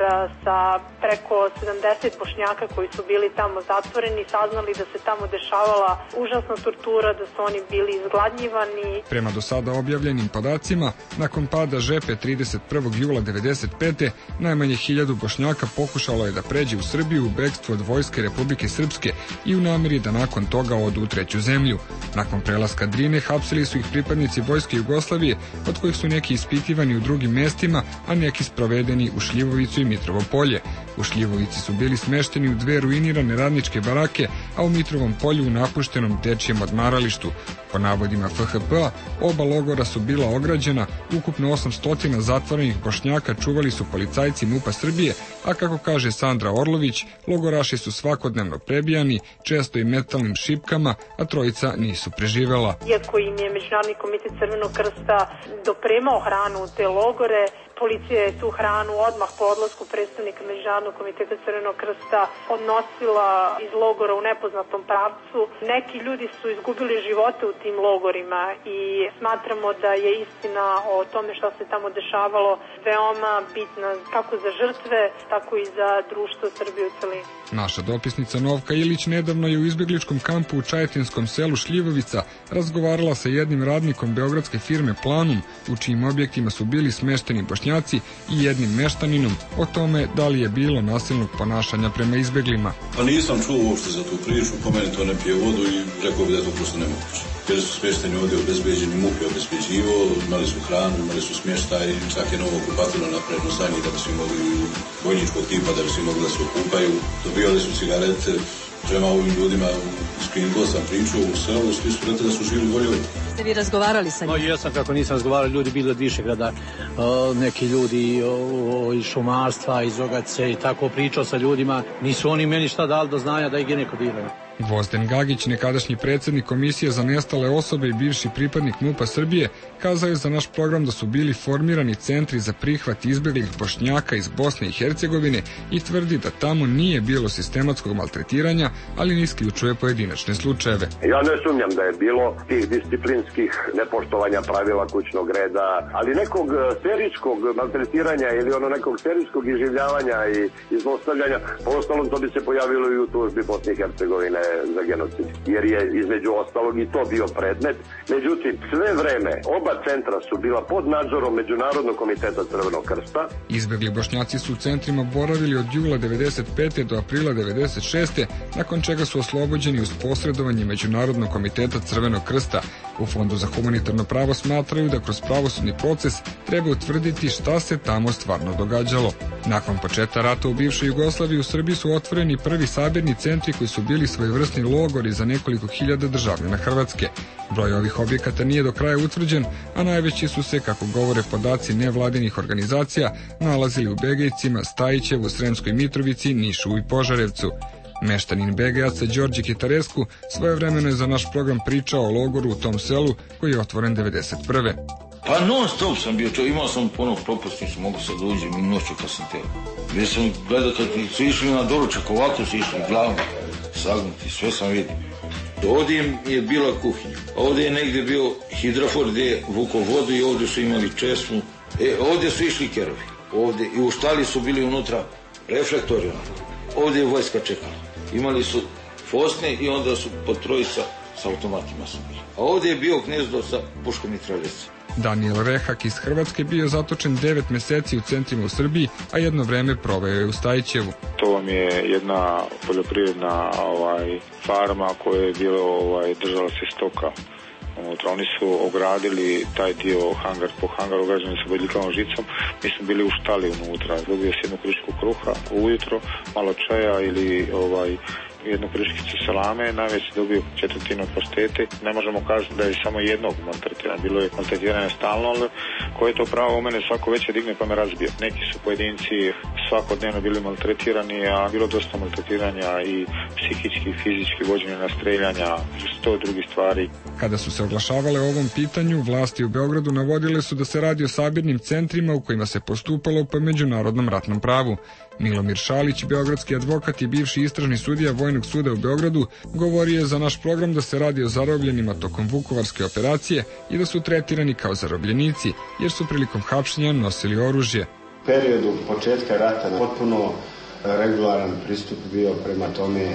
sa preko sedamdeset Bošnjaka koji su bili tamo zatvoreni, saznali da se tamo dešavala užasna tortura, da su oni bili izgladnjivani. Prema do sada objavljenim podacima, nakon pada Žepe trideset prvog jula devedeset pete najmanje hiljadu Bošnjaka pokušalo je da pređe u Srbiju u bekstvu od vojske Republike Srpske i u nameri da nakon toga odu u treću zemlju. Nakon prelaska Drine hapsili su ih pripadnici vojske Jugoslavije, od kojih su neki ispitivani u drugim mestima, a neki sprovedeni u Šljivovicu i Mitrovo polje. U Šljivovici su bili smešteni u dve ruinirane radničke barake, a u Mitrovom polju u napuštenom dečijem odmaralištu. Po navodima F H P-a, oba logora su bila ograđena, ukupno osamsto zatvorenih Bošnjaka čuvali su policajci MUP-a Srbije, a kako kaže Sandra Orlović, logoraši su svakodnevno prebijani, često i metalnim šipkama, a trojica nisu preživela. Iako im je Međunarodni komitet Crvenog krsta dopremao hranu u te logore, policija je tu hranu odmah po odlasku predstavnika Međunarodnog komiteta Crvenog krsta odnosila iz logora u nepoznatom pravcu. Neki ljudi su izgubili živote u tim logorima i smatramo da je istina o tome što se tamo dešavalo veoma bitna kako za žrtve, tako i za društvo Srbije u celini. Naša dopisnica Novka Ilić nedavno je u izbegličkom kampu u čajetinskom selu Šljivovica razgovarala sa jednim radnikom beogradske firme Planum, u čijim objektima su bili smešteni Bošnjaci, i jednim meštaninom o tome da li je bilo nasilnog ponašanja prema izbeglima. Pa nisam čuo uopšte za tu priču, po meni to ne pije vodu i rekao bi da je to prosto nemoguće. Jer su smešteni ovdje obezbeđeni, MUP je obezbeđivo, imali su hranu, imali su smještaj, čak je novo kupatilo napravljeno za njih da bi svi mogli vojničkog tipa, da bi svi mogli da se okupaju. Dobijali su cigarete, prema ovim ljudima s kojim god sam pričao u selu, svi su rekli da su žili bolje ovdje. Ste vi razgovarali sa njim? No, jesam, kako nisam razgovarali, ljudi bili od Višegrada, neki ljudi iz šumarstva, iz Ogace i tako pričao sa ljudima. Nisu oni meni šta dali do znanja da ih je neko bilo. Gvozden Gagić, nekadašnji predsjednik Komisije za nestale osobe i bivši pripadnik MUP-a Srbije, kazao je za naš program da su bili formirani centri za prihvat izbeglih Bošnjaka iz Bosne i Hercegovine i tvrdi da tamo nije bilo sistematskog maltretiranja, ali ne isključuje pojedinačne slučajeve. Ja ne sumnjam da je bilo tih disciplinskih nepoštovanja pravila kućnog reda, ali nekog serijskog maltretiranja ili ono nekog serijskog iživljavanja i izlostavljanja, po ostalom to bi se pojavilo i u tužbi Bosne i Hercegovine za genocid, jer je između ostalog i to bio predmet. Međutim, sve vreme oba centra su bila pod nadzorom Međunarodnog komiteta Crvenog krsta. Izbegli Bošnjaci su u centrima boravili od jula devedeset pete do aprila devedeset šeste, nakon čega su oslobođeni uz posredovanje Međunarodnog komiteta Crvenog krsta. U Fondu za humanitarno pravo smatraju da kroz pravosudni proces treba utvrditi šta se tamo stvarno događalo. Nakon početka rata u bivšoj Jugoslaviji u Srbiji su otvoreni prvi sabirni centri koji su bili svojevrsni logori za nekoliko hiljada državljana Hrvatske. Broj ovih objekata nije do kraja utvrđen, a najveći su se, kako govore podaci nevladinih organizacija, nalazili u Begejcima, Stajićevu, Sremskoj Mitrovici, Nišu i Požarevcu. Meštanin Begejaca Đorđe Kitaresku svojevremeno je za naš program pričao o logoru u tom selu koji je otvoren devedeset prve. Pa non stop sam bio, čo, imao sam puno propusnicu, mogu sad uđem i noću kad sam teo. Gdje sam gledao kad su išli na doručak, ovako su išli glavom, sagnuti, sve sam vidio. Ovdje je bila kuhinja, ovdje je negdje bio hidrofor gdje je vuko vodu i ovdje su imali česmu. E, ovdje su išli kerovi, ovdje i u štali su bili unutra reflektori. Ovdje je vojska čekala. Imali su fosne i onda su po trojica s automatima su bili. A ovdje je bio gnezdo sa puškom mitraljevcem. Daniel Rehak iz Hrvatske bio zatočen devet meseci u centrima u Srbiji, a jedno vreme proveo je u Stajićevu. To vam je jedna poljoprivredna ovaj, farma koja je bila ovaj, držala se stoka. Unutra. Oni su ogradili taj dio hangar po hangaru, ograđeni su bodljikavom žicom. Mi smo bili u štali unutra. Dobio se jednu krišku kruha ujutro, malo čaja ili ovaj jednu kriškicu salame, najveći dobio četvrtinu paštete. Ne možemo kazati da je samo jednog maltretiranja. Bilo je maltretiranja stalno, ali koje je to pravo u mene svako veće digne pa me razbije. Neki su pojedinci svakodnevno bili maltretirani, a bilo dosta maltretiranja i psihički i fizički vođenje na streljanja, sto drugih stvari. Kada su se oglašavale o ovom pitanju, vlasti u Beogradu navodile su da se radi o sabirnim centrima u kojima se postupalo po međunarodnom ratnom pravu. Milomir Šalić, beogradski advokat i bivši istražni sudija Vojnog suda u Beogradu, govorio je za naš program da se radi o zarobljenima tokom Vukovarske operacije i da su tretirani kao zarobljenici, jer su prilikom hapšenja nosili oružje. periodu početka rata potpuno regularan pristup bio prema tome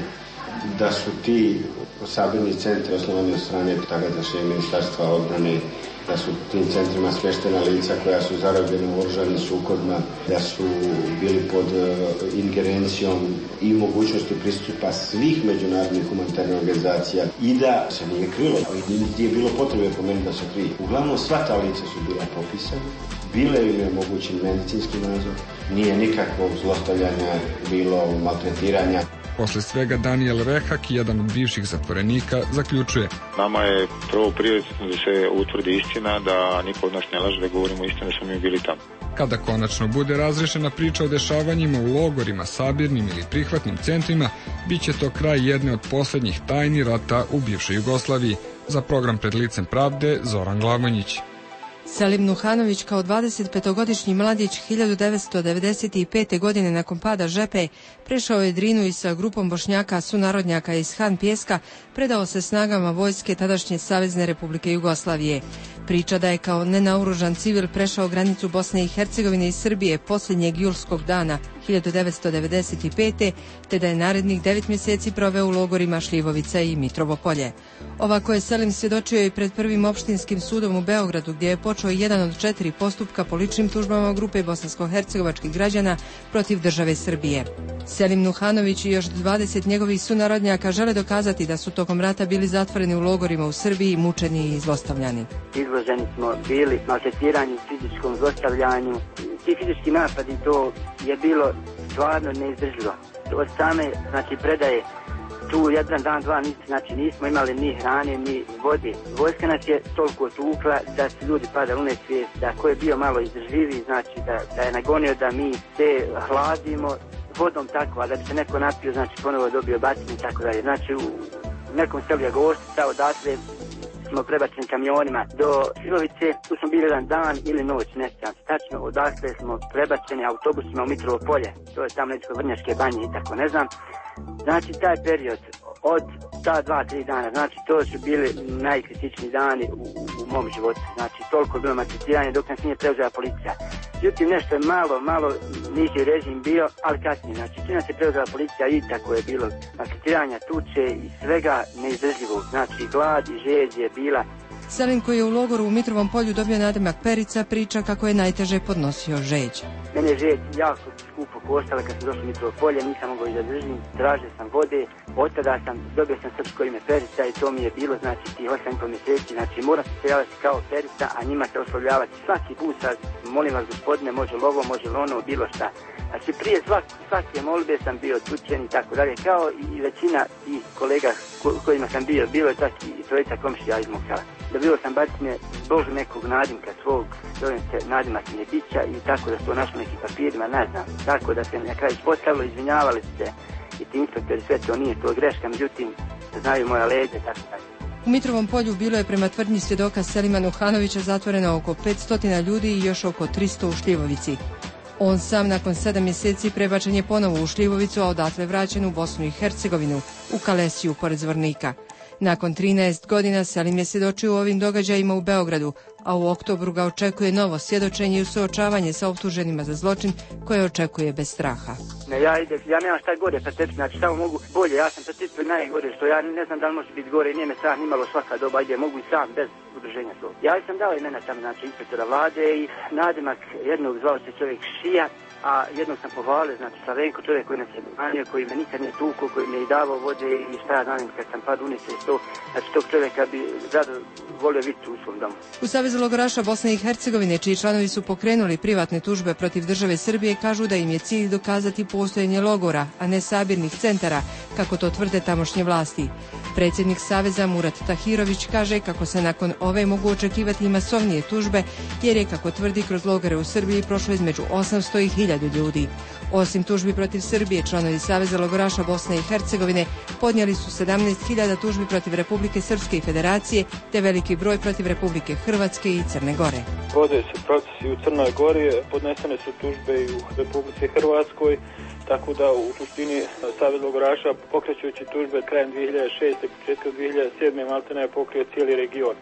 da su ti sabirni centri osnovani od strane tadašnjeg ministarstva odbrane, da su tim centrima smještena lica koja su zarobljena u oružanim sukobima, da su bili pod ingerencijom i mogućnosti pristupa svih međunarodnih humanitarnih organizacija i da se nije krilo, nije bilo potrebe po meni da se krije. Uglavnom sva ta lica su bila popisana, bile im je omogućen medicinski nadzor, nije nikakvog zlostavljanja, bilo maltretiranja. Posle svega Daniel Rehak, jedan od bivših zatvorenika, zaključuje: Nama je prvo prioritetno da se utvrdi istina, da niko od nas ne laže, da govorimo istinu, da smo mi bili tamo. Kada konačno bude razrešena priča o dešavanjima u logorima, sabirnim ili prihvatnim centrima, bit će to kraj jedne od poslednjih tajni rata u bivšoj Jugoslaviji. Za program Pred licem pravde, Zoran Glamonjić. Selim Nuhanović kao dvadesetpetogodišnji mladić hiljadu devetsto devedeset pete. godine nakon pada Žepe prešao je Drinu i sa grupom Bošnjaka sunarodnjaka iz Han Pjeska predao se snagama vojske tadašnje Savezne Republike Jugoslavije. Priča da je kao nenaoružan civil prešao granicu Bosne i Hercegovine i Srbije posljednjeg julskog dana hiljadu devetsto devedeset pete. te da je narednih devet mjeseci proveo u logorima Šljivovica i Mitrovo Polje. Ovako je Selim svjedočio i pred prvim opštinskim sudom u Beogradu, gdje je počeo jedan od četiri postupka po ličnim tužbama grupe bosansko-hercegovačkih građana protiv države Srbije. Selim Nuhanović i još dvadeset njegovih sunarodnjaka žele dokazati da su tokom rata bili zatvoreni u logorima u Srbiji, mučeni i zlostavljani. Izloženi smo bili maltretiranju, fizičkom zlostavljanju. Ti fizički napadi, to je bilo stvarno neizdržljivo. Od same, znači, predaje tu jedan dan, dva, znači nismo imali ni hrane, ni vode. Vojska nas je toliko tukla da su ljudi padali u nesvijest, da ko je bio malo izdržljiviji, znači da, da je nagonio da mi te hladimo vodom tako, a da bi se neko napio, znači ponovo dobio bacinu i tako dalje. Znači u nekom selu je Goštica, odatle smo prebačeni kamionima do Šljivovice, tu smo bili jedan dan ili noć, ne sjećam se tačno, odakle smo prebačeni autobusima u Mitrovo Polje, to je tamo nekako Vrnjačke banje i tako, ne znam. Znači taj period od ta dva, tri dana, znači to su bili najkritičniji dani u, u mom životu, znači toliko je bilo maltretiranje dok nas nije preuzela policija. Međutim, nešto je malo, malo niži režim bio, ali kasnije, znači čim nas je preuzela policija i tako je bilo maltretiranja, tuče i svega neizdržljivog, znači glad i žeđ je bila. Selim, koji je u logoru u Mitrovom Polju dobio nadimak Perica, priča kako je najteže podnosio žeđ. Mene je žeđ jako skupo koštala kad sam došao u Mitrovo Polje, nisam mogao i da držim, tražio sam vode, od tada sam, dobio sam srpsko ime Perica i to mi je bilo, znači, ti osam i pol mjeseci, znači moram se javati kao Perica, a njima se oslovljavati svaki put, sad, molim vas gospodine, može li ovo, može li ono, bilo šta. Znači prije svak, svake molbe sam bio tučen i tako dalje, kao i većina tih kolega ko, kojima sam bio, bilo je čak i trojica komšija iz mog sela. Dobio sam bacine zbog nekog nadimka svog, zovem se nadimak Njedića i tako da su to našli nekim papirima, ne znam. Tako da se na kraju postavilo, izvinjavali se i ti inspektori, sve to nije to greška, međutim znaju moja leđa, tako dalje. U Mitrovom Polju bilo je prema tvrdnji svjedoka Selima Nuhanovića zatvoreno oko petsto ljudi i još oko tristo u Šljivovici. On sam nakon sedam mjeseci prebačen je ponovo u Šljivovicu, a odatle vraćen u Bosnu i Hercegovinu, u Kalesiju pored Zvornika. Nakon trinaest godina Selim je svjedočio u ovim događajima u Beogradu, a u oktobru ga očekuje novo svjedočenje i suočavanje sa optuženima za zločin koje očekuje bez straha. Ne, ja ide, ja nemam šta gore pretrpiti, znači samo mogu bolje, ja sam pretrpio najgore, što ja ne znam da li može biti gore, nije me strah nimalo svaka doba, ide, mogu i sam bez udruženja svog. Ja sam dao imena tamo, znači inspektora vlade i nadimak jednog zvao se čovjek Šija, a jednog sam pohvalio, znači Slavenko, čovjek koji nas je manio, koji me nikad nije tukao, koji me i davao vode i šta ja znam kad sam pad unese sto, znači tog čovjeka bi rado volio vidjeti u svom domu. U Savezu logoraša Bosne i Hercegovine, čiji članovi su pokrenuli privatne tužbe protiv države Srbije, kažu da im je cilj dokazati postojanje logora, a ne sabirnih centara, kako to tvrde tamošnje vlasti. Predsjednik Saveza Murat Tahirović kaže kako se nakon ove mogu očekivati i masovnije tužbe, jer je, kako tvrdi, kroz logore u Srbiji prošlo između osamsto i hiljadu ljudi. Osim tužbi protiv Srbije, članovi Saveza logoraša Bosne i Hercegovine podnijeli su sedamnaest hiljada tužbi protiv Republike Srpske i Federacije, te veliki broj protiv Republike Hrvatske i Crne Gore. Vode se procesi u Crnoj Gori, podnesene su tužbe i u Republici Hrvatskoj, tako da u suštini Savez logoraša pokrećujući tužbe krajem dvije hiljade šeste. početkom dvije hiljade sedme. maltene je pokrio cijeli region.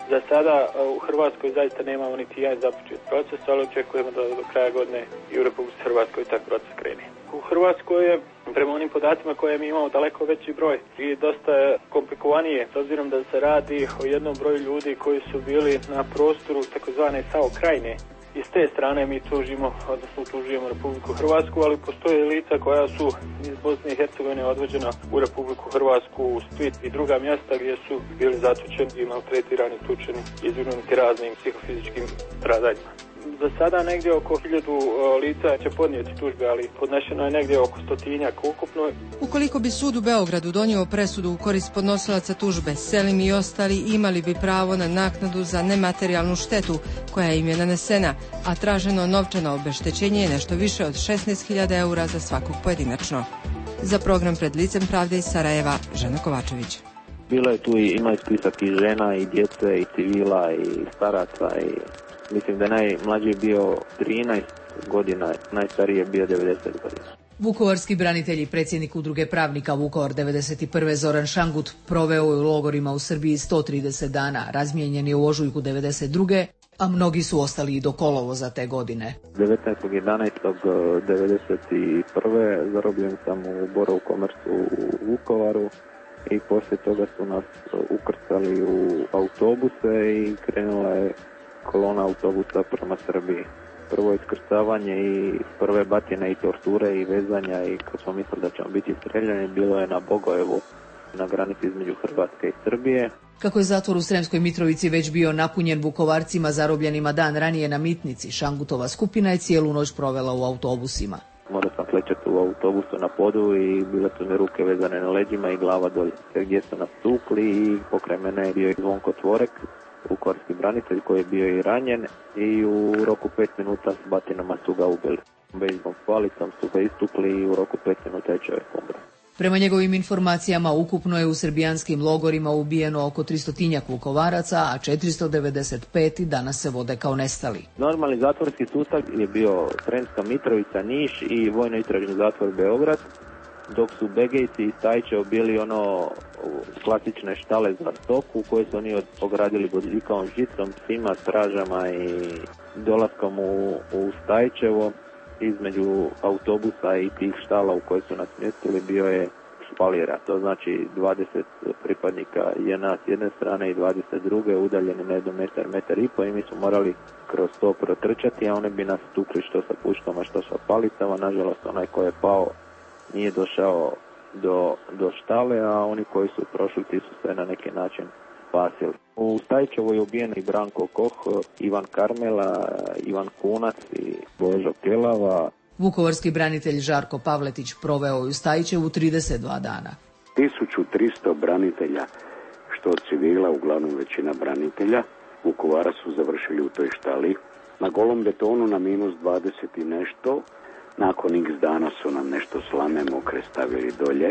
Za sada u Hrvatskoj zaista nemamo niti jedan započet proces, ali očekujemo da do kraja godine i u Republici Hrvatskoj taj proces krene. U Hrvatskoj je, prema onim podacima koje mi imamo, daleko veći broj i dosta je komplikovanije, s obzirom da se radi o jednom broju ljudi koji su bili na prostoru takozvane SAO krajine. I s te strane mi tužimo, odnosno tužujemo Republiku Hrvatsku, ali postoje lica koja su iz Bosne i Hercegovine odvođena u Republiku Hrvatsku, u Split i druga mjesta gdje su bili zatočeni i maltretirani, tučeni, izvrgnuti raznim psihofizičkim stradanjima. Za sada negdje oko hiljadu lica će podnijeti tužbe, ali podnešeno je negdje oko stotinjak ukupno. Ukoliko bi sud u Beogradu donio presudu u korist podnosilaca tužbe, Selim i ostali imali bi pravo na naknadu za nematerijalnu štetu koja im je nanesena, a traženo novčano obeštećenje je nešto više od šesnaest hiljada eura za svakog pojedinačno. Za program Pred licem pravde iz Sarajeva, Žena Kovačević. Bilo je tu i, ima i spisak i žena, i djece, i civila, i staraca, i mislim da je najmlađi bio trinaest godina, najstariji je bio devedeset godina. Vukovarski branitelj i predsjednik udruge pravnika Vukovar devedeset prve Zoran Šangut proveo je u logorima u Srbiji sto trideset dana, razmijenjen je u ožujku devedeset druge a mnogi su ostali i do kolovoza te godine. devetnaestog jedanaestog devedeset prve zarobljen sam u Borovu komercu u Vukovaru i poslije toga su nas ukrcali u autobuse i krenula je kolona autobusa prema Srbiji. Prvo iskrcavanje i prve batine i torture i vezanja i kad smo mislili da ćemo biti streljani, bilo je na Bogojevu, na granici između Hrvatske i Srbije. Kako je zatvor u Sremskoj Mitrovici već bio napunjen Vukovarcima zarobljenima dan ranije na Mitnici, Šangutova skupina je cijelu noć provela u autobusima. Morao sam klečati u autobusu na podu i bile su mi ruke vezane na leđima i glava dolje. Gdje su nas tukli i pokraj mene je bio Zvonko Tvorek, vukovarski branitelj koji je bio i ranjen i u roku pet minuta s batinama su ga ubili. Bejzbol palicom su ga istukli i u roku pet minuta je čovjek umro. Prema njegovim informacijama ukupno je u srbijanskim logorima ubijeno oko tristotinjak Vukovaraca, a četiristo devedeset pet danas se vode kao nestali. Normalni zatvorski sustav je bio Sremska Mitrovica, Niš i vojno-istražni zatvor Beograd, dok su Begejci i Stajčevo bili ono klasične štale za stoku koje su oni ogradili bodljikavom žicom, svima stražama i dolaskom u, u Stajčevo. Između autobusa i tih štala u koje su nas mjestili bio je špaljera, to znači dvadeset pripadnika je nas s jedne strane i dvadeset druge udaljeni na jedno metar, metar i po i mi smo morali kroz to protrčati, a oni bi nas tukli što sa puškama, što sa palicama. Nažalost, onaj ko je pao nije došao do, do štale, a oni koji su prošli ti su se na neki način spasili. U Stajčevu je ubijen i Branko Koh, Ivan Karmela, Ivan Kunac i Božo Kelava. Vukovarski branitelj Žarko Pavletić proveo je u Stajčevu trideset dva dana. tisuću tristo branitelja, što od civila, uglavnom većina branitelja, Vukovara su završili u toj štali. Na golom betonu na minus dvadeset i nešto, nakon x dana su nam nešto slame mokre stavili dolje.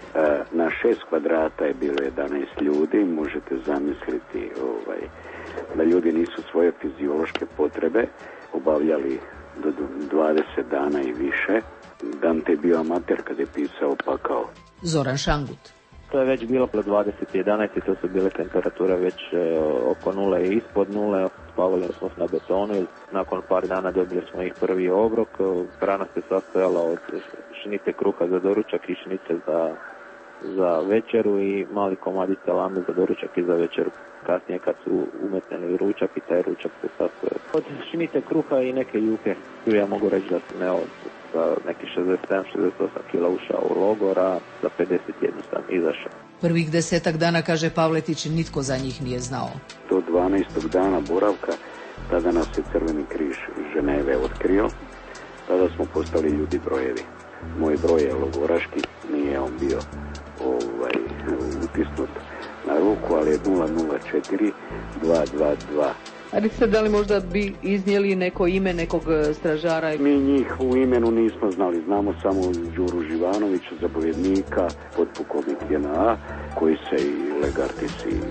Na šest kvadrata je bilo jedanaest ljudi, možete zamisliti ovaj, da ljudi nisu svoje fiziološke potrebe obavljali do dvadeset dana i više. Dante je bio amater kad je pisao Pakao. Zoran Šangut. To je već bilo do dvadeset jedanaest i to su bile temperature već e, oko nule i ispod nule. Spavali smo na betonu i nakon par dana dobili smo ih prvi obrok. Hrana se sastojala od šnice kruha za doručak i šnice za, za večeru i mali komadi salame za doručak i za večeru. Kasnije kad su umetnili ručak i taj ručak se sastoje od šnice kruha i neke juhe. Ja mogu reći da sam evo sa neki šezdeset sedam šezdeset osam kila ušao u logora, za pedeset jedan sam izašao. Prvih desetak dana, kaže Pavletić, nitko za njih nije znao. Do dvanaestog dana boravka, tada nas je Crveni križ Ženeve otkrio, tada smo postali ljudi brojevi. Moj broj je logoraški, nije on bio ovaj, utisnut na ruku, ali je nula nula četiri dva dva dva. A vi ste da li možda bi iznijeli neko ime nekog stražara? Mi njih u imenu nismo znali, znamo samo Đuru Živanovića, zapovjednika, podpukovnik J N A, koji se i Legartis i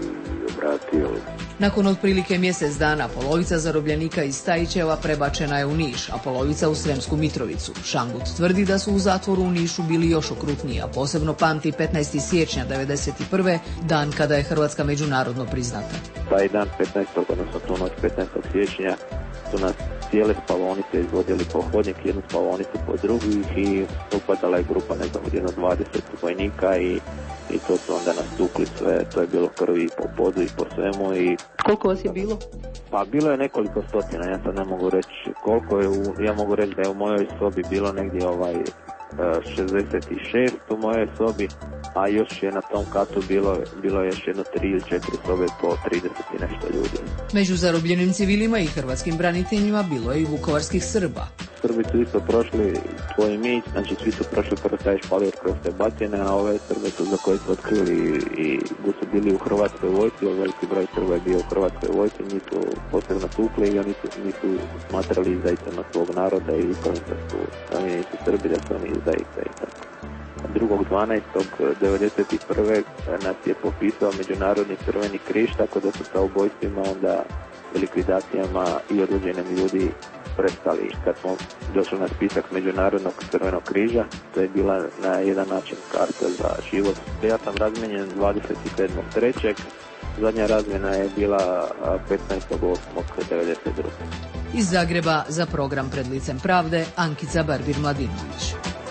vratio. Nakon otprilike mjesec dana polovica zarobljenika iz Stajićeva prebačena je u Niš, a polovica u Sremsku Mitrovicu. Šangut tvrdi da su u zatvoru u Nišu bili još okrutniji, a posebno pamti petnaesti siječnja devedeset prve, dan kada je Hrvatska međunarodno priznata. Taj dan petnaestog odnosno tu noć petnaestog siječnja su nas cijele spavaonice izvodili po hodnik, jednu spavaonicu po drugih i upadala je grupa, ne znam, jedno dvadeset vojnika i, i to su onda nas tukli sve, to je bilo krvi po podu i po svemu. I... Koliko vas je bilo? Pa bilo je nekoliko stotina, ja sad ne mogu reći koliko je, u, ja mogu reći da je u mojoj sobi bilo negdje ovaj šezdeset šest u mojoj sobi, a još je na tom katu bilo, bilo je još jedno tri ili četiri sobe po trideset i nešto ljudi. Među zarobljenim civilima i hrvatskim braniteljima bilo je i vukovarskih Srba. Srbi su isto prošli tvoj mi, znači svi su prošli prvo taj špalir kroz te batine, a ove Srbe su za koje su otkrili i su bili u Hrvatskoj vojci, a veliki broj Srba je bio u Hrvatskoj vojci, nisu posebno tukli i oni su, nisu smatrali izdajicama svog naroda i ukali da su, oni nisu Srbi, da su oni izdajice i tako. drugog dvanaestog devedeset prve nas je popisao Međunarodni crveni križ, tako da su sa ubojstvima onda likvidacijama i odvođenjem ljudi prestali. Kad smo došli na spisak Međunarodnog crvenog križa, to je bila na jedan način karta za život. Ja sam razmijenjen dvadeset sedmog trećeg Zadnja razmjena je bila petnaestog osmog devedeset druge Iz Zagreba za program Pred licem pravde Ankica Barbir-Mladinović.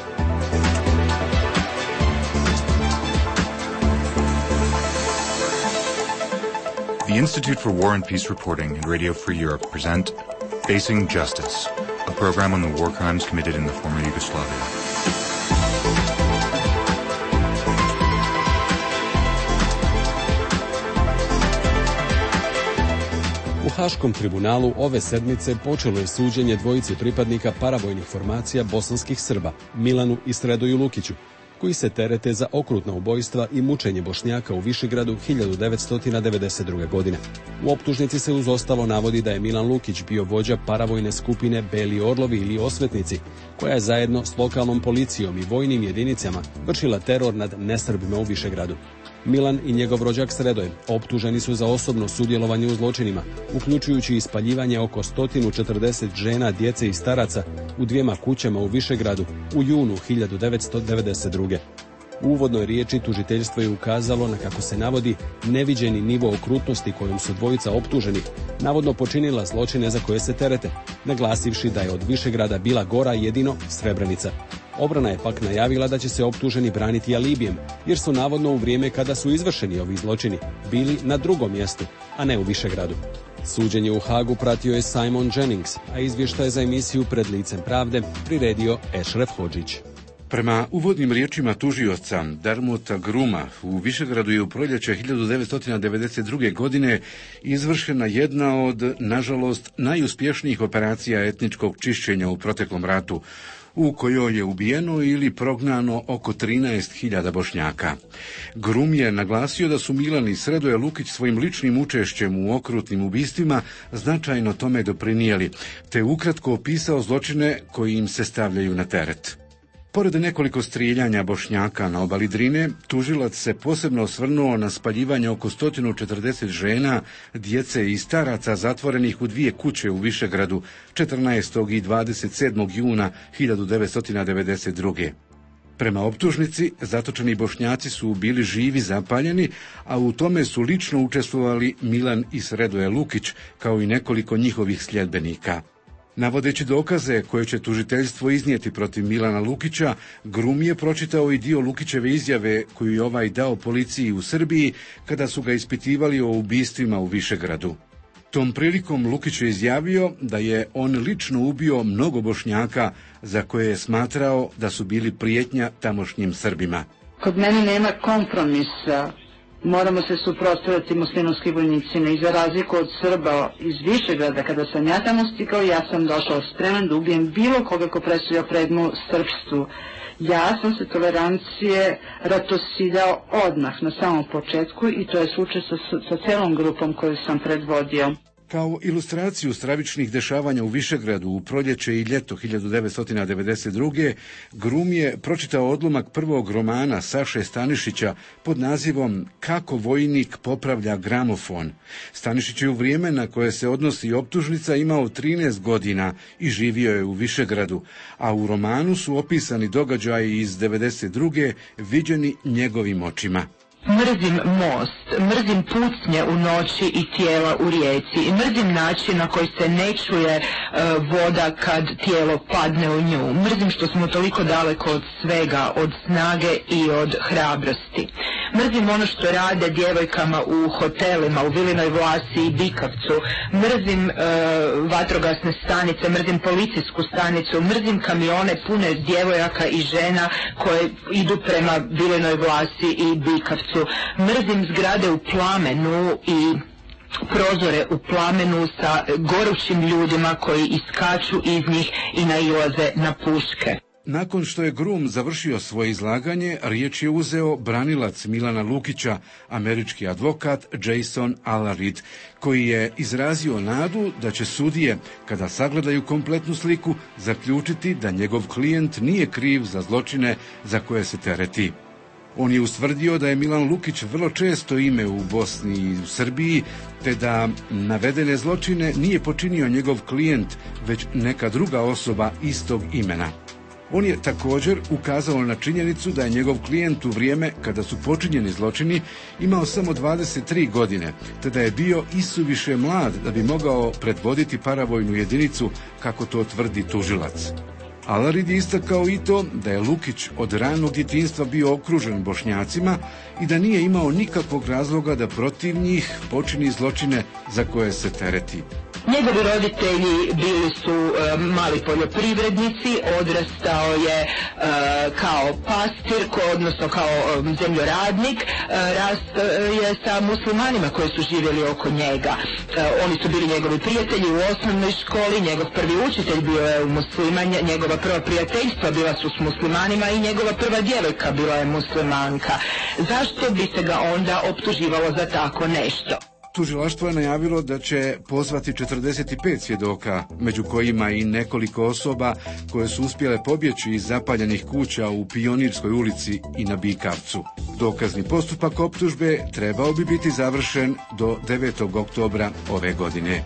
The Institute for War and Peace Reporting and Radio Free Europe present Facing Justice, a program on the war crimes committed in the former Yugoslavia. U Haškom tribunalu ove sedmice počelo je suđenje dvojici pripadnika paravojnih formacija bosanskih Srba, Milanu i Sredoju Lukiću, koji se terete za okrutna ubojstva i mučenje Bošnjaka u Višegradu hiljadu devetsto devedeset druge. godine. U optužnici se uz ostalo navodi da je Milan Lukić bio vođa paravojne skupine Beli Orlovi ili Osvetnici, koja je zajedno s lokalnom policijom i vojnim jedinicama vršila teror nad nesrbima u Višegradu. Milan i njegov rođak Sredoj optuženi su za osobno sudjelovanje u zločinima, uključujući ispaljivanje oko sto četrdeset žena, djece i staraca u dvijema kućama u Višegradu u junu hiljadu devetsto devedeset druge. U uvodnoj riječi tužiteljstvo je ukazalo na, kako se navodi, neviđeni nivo okrutnosti kojom su dvojica optuženih navodno počinila zločine za koje se terete, naglasivši da je od Višegrada bila gora jedino Srebrenica. Obrana je pak najavila da će se optuženi braniti alibijem, jer su navodno u vrijeme kada su izvršeni ovi zločini bili na drugom mjestu, a ne u Višegradu. Suđenje u Hagu pratio je Simon Jennings, a izvještaj za emisiju Pred licem pravde priredio Ešref Hodžić. Prema uvodnim riječima tužioca Darmuta Gruma, u Višegradu je u proljeće hiljadu devetsto devedeset druge. godine izvršena jedna od, nažalost, najuspješnijih operacija etničkog čišćenja u proteklom ratu, u kojoj je ubijeno ili prognano oko trinaest hiljada Bošnjaka. Grum je naglasio da su Milan i Sredoje Lukić svojim ličnim učešćem u okrutnim ubistvima značajno tome doprinijeli, te ukratko opisao zločine koji im se stavljaju na teret. Pored nekoliko strijeljanja Bošnjaka na obali Drine, tužilac se posebno osvrnuo na spaljivanje oko sto četrdeset žena, djece i staraca zatvorenih u dvije kuće u Višegradu četrnaestog i dvadeset sedmog juna hiljadu devetsto devedeset druge. Prema optužnici, zatočeni Bošnjaci su bili živi zapaljeni, a u tome su lično učestvovali Milan i Sredoje Lukić, kao i nekoliko njihovih sljedbenika. Navodeći dokaze koje će tužiteljstvo iznijeti protiv Milana Lukića, Grum je pročitao i dio Lukićeve izjave koju je ovaj dao policiji u Srbiji kada su ga ispitivali o ubistvima u Višegradu. Tom prilikom Lukić je izjavio da je on lično ubio mnogo Bošnjaka za koje je smatrao da su bili prijetnja tamošnjim Srbima. Kod mene nema kompromisa. Moramo se suprotstaviti muslimanskim vojnicima i za razliku od Srba iz Višegrada, kada sam ja tamo stigao, ja sam došao spreman da ubijem bilo koga ko predstavlja predmu srpstvu. Ja sam se tolerancije ratosiljao odmah na samom početku i to je slučaj sa, sa celom grupom koju sam predvodio. Kao ilustraciju stravičnih dešavanja u Višegradu u proljeće i ljeto hiljadu devetsto devedeset druge. Grum je pročitao odlomak prvog romana Saše Stanišića pod nazivom Kako vojnik popravlja gramofon. Stanišić je u vrijeme na koje se odnosi optužnica imao trinaest godina i živio je u Višegradu, a u romanu su opisani događaji iz devedeset druge viđeni njegovim očima. Mrzim most, mrzim pucnje u noći i tijela u rijeci i mrzim način na koji se ne čuje uh, voda kad tijelo padne u nju. Mrzim što smo toliko daleko od svega, od snage i od hrabrosti. Mrzim ono što rade djevojkama u hotelima, u Vilinoj Vlasi i Bikavcu. Mrzim uh, vatrogasne stanice, mrzim policijsku stanicu, mrzim kamione pune djevojaka i žena koje idu prema Vilinoj Vlasi i Bikavcu. Mrzim zgrade u plamenu i prozore u plamenu sa gorućim ljudima koji iskaču iz njih i nailaze na puške. Nakon što je Grum završio svoje izlaganje, riječ je uzeo branilac Milana Lukića, američki advokat Jason Alarid, koji je izrazio nadu da će sudije, kada sagledaju kompletnu sliku, zaključiti da njegov klijent nije kriv za zločine za koje se tereti. On je ustvrdio da je Milan Lukić vrlo često ime u Bosni i u Srbiji, te da navedene zločine nije počinio njegov klijent, već neka druga osoba istog imena. On je također ukazao na činjenicu da je njegov klijent u vrijeme kada su počinjeni zločini imao samo dvadeset tri godine, te da je bio isuviše mlad da bi mogao predvoditi paravojnu jedinicu, kako to tvrdi tužilac. Alarid je istakao i to da je Lukić od ranog djetinjstva bio okružen Bošnjacima i da nije imao nikakvog razloga da protiv njih počini zločine za koje se tereti. Njegovi roditelji bili su e, mali poljoprivrednici, odrastao je e, kao pastir, ko, odnosno kao e, zemljoradnik, e, rast e, je sa muslimanima koji su živjeli oko njega. E, oni su bili njegovi prijatelji u osnovnoj školi, njegov prvi učitelj bio je musliman, njegova prva prijateljstva bila su s muslimanima i njegova prva djevojka bila je muslimanka. Zašto bi se ga onda optuživalo za tako nešto? Tužilaštvo je najavilo da će pozvati četrdeset pet svjedoka, među kojima i nekoliko osoba koje su uspjele pobjeći iz zapaljenih kuća u Pionirskoj ulici i na Bikavcu. Dokazni postupak optužbe trebao bi biti završen do devetog oktobra ove godine.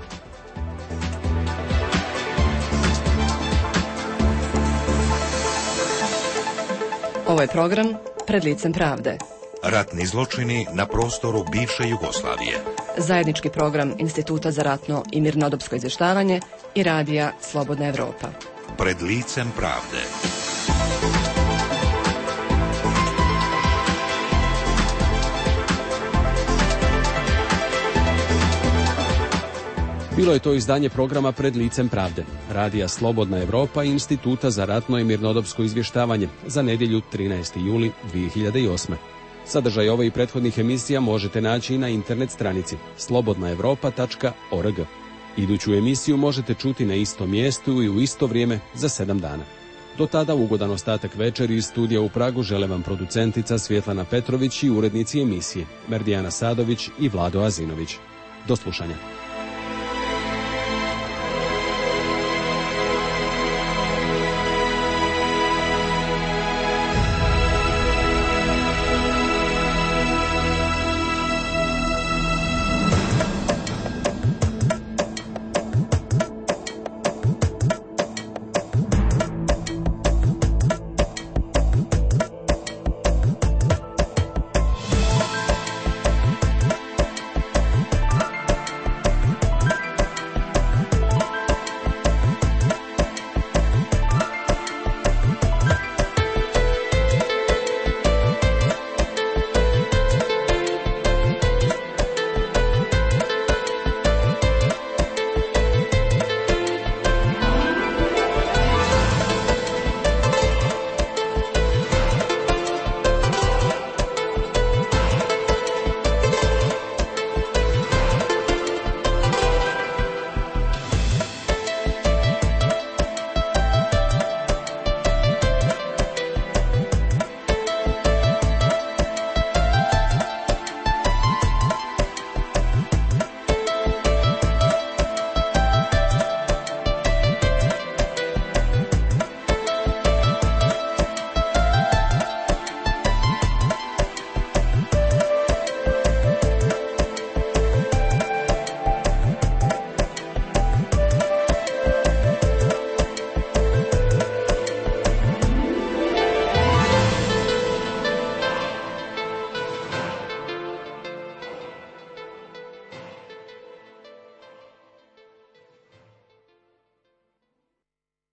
Ovo je program Pred licem pravde. Ratni zločini na prostoru bivše Jugoslavije. Zajednički program Instituta za ratno i mirnodopsko izvještavanje i radija Slobodna Evropa. Pred licem pravde. Bilo je to izdanje programa Pred licem pravde, radija Slobodna Evropa i Instituta za ratno i mirnodopsko izvještavanje za nedjelju trinaesti juli dvije hiljade osme. Sadržaj ove i prethodnih emisija možete naći i na internet stranici slobodna evropa tačka org. Iduću emisiju možete čuti na istom mjestu i u isto vrijeme za sedam dana. Do tada ugodan ostatak večeri iz studija u Pragu žele vam producentica Svjetlana Petrović i urednici emisije Merdijana Sadović i Vlado Azinović. Do slušanja.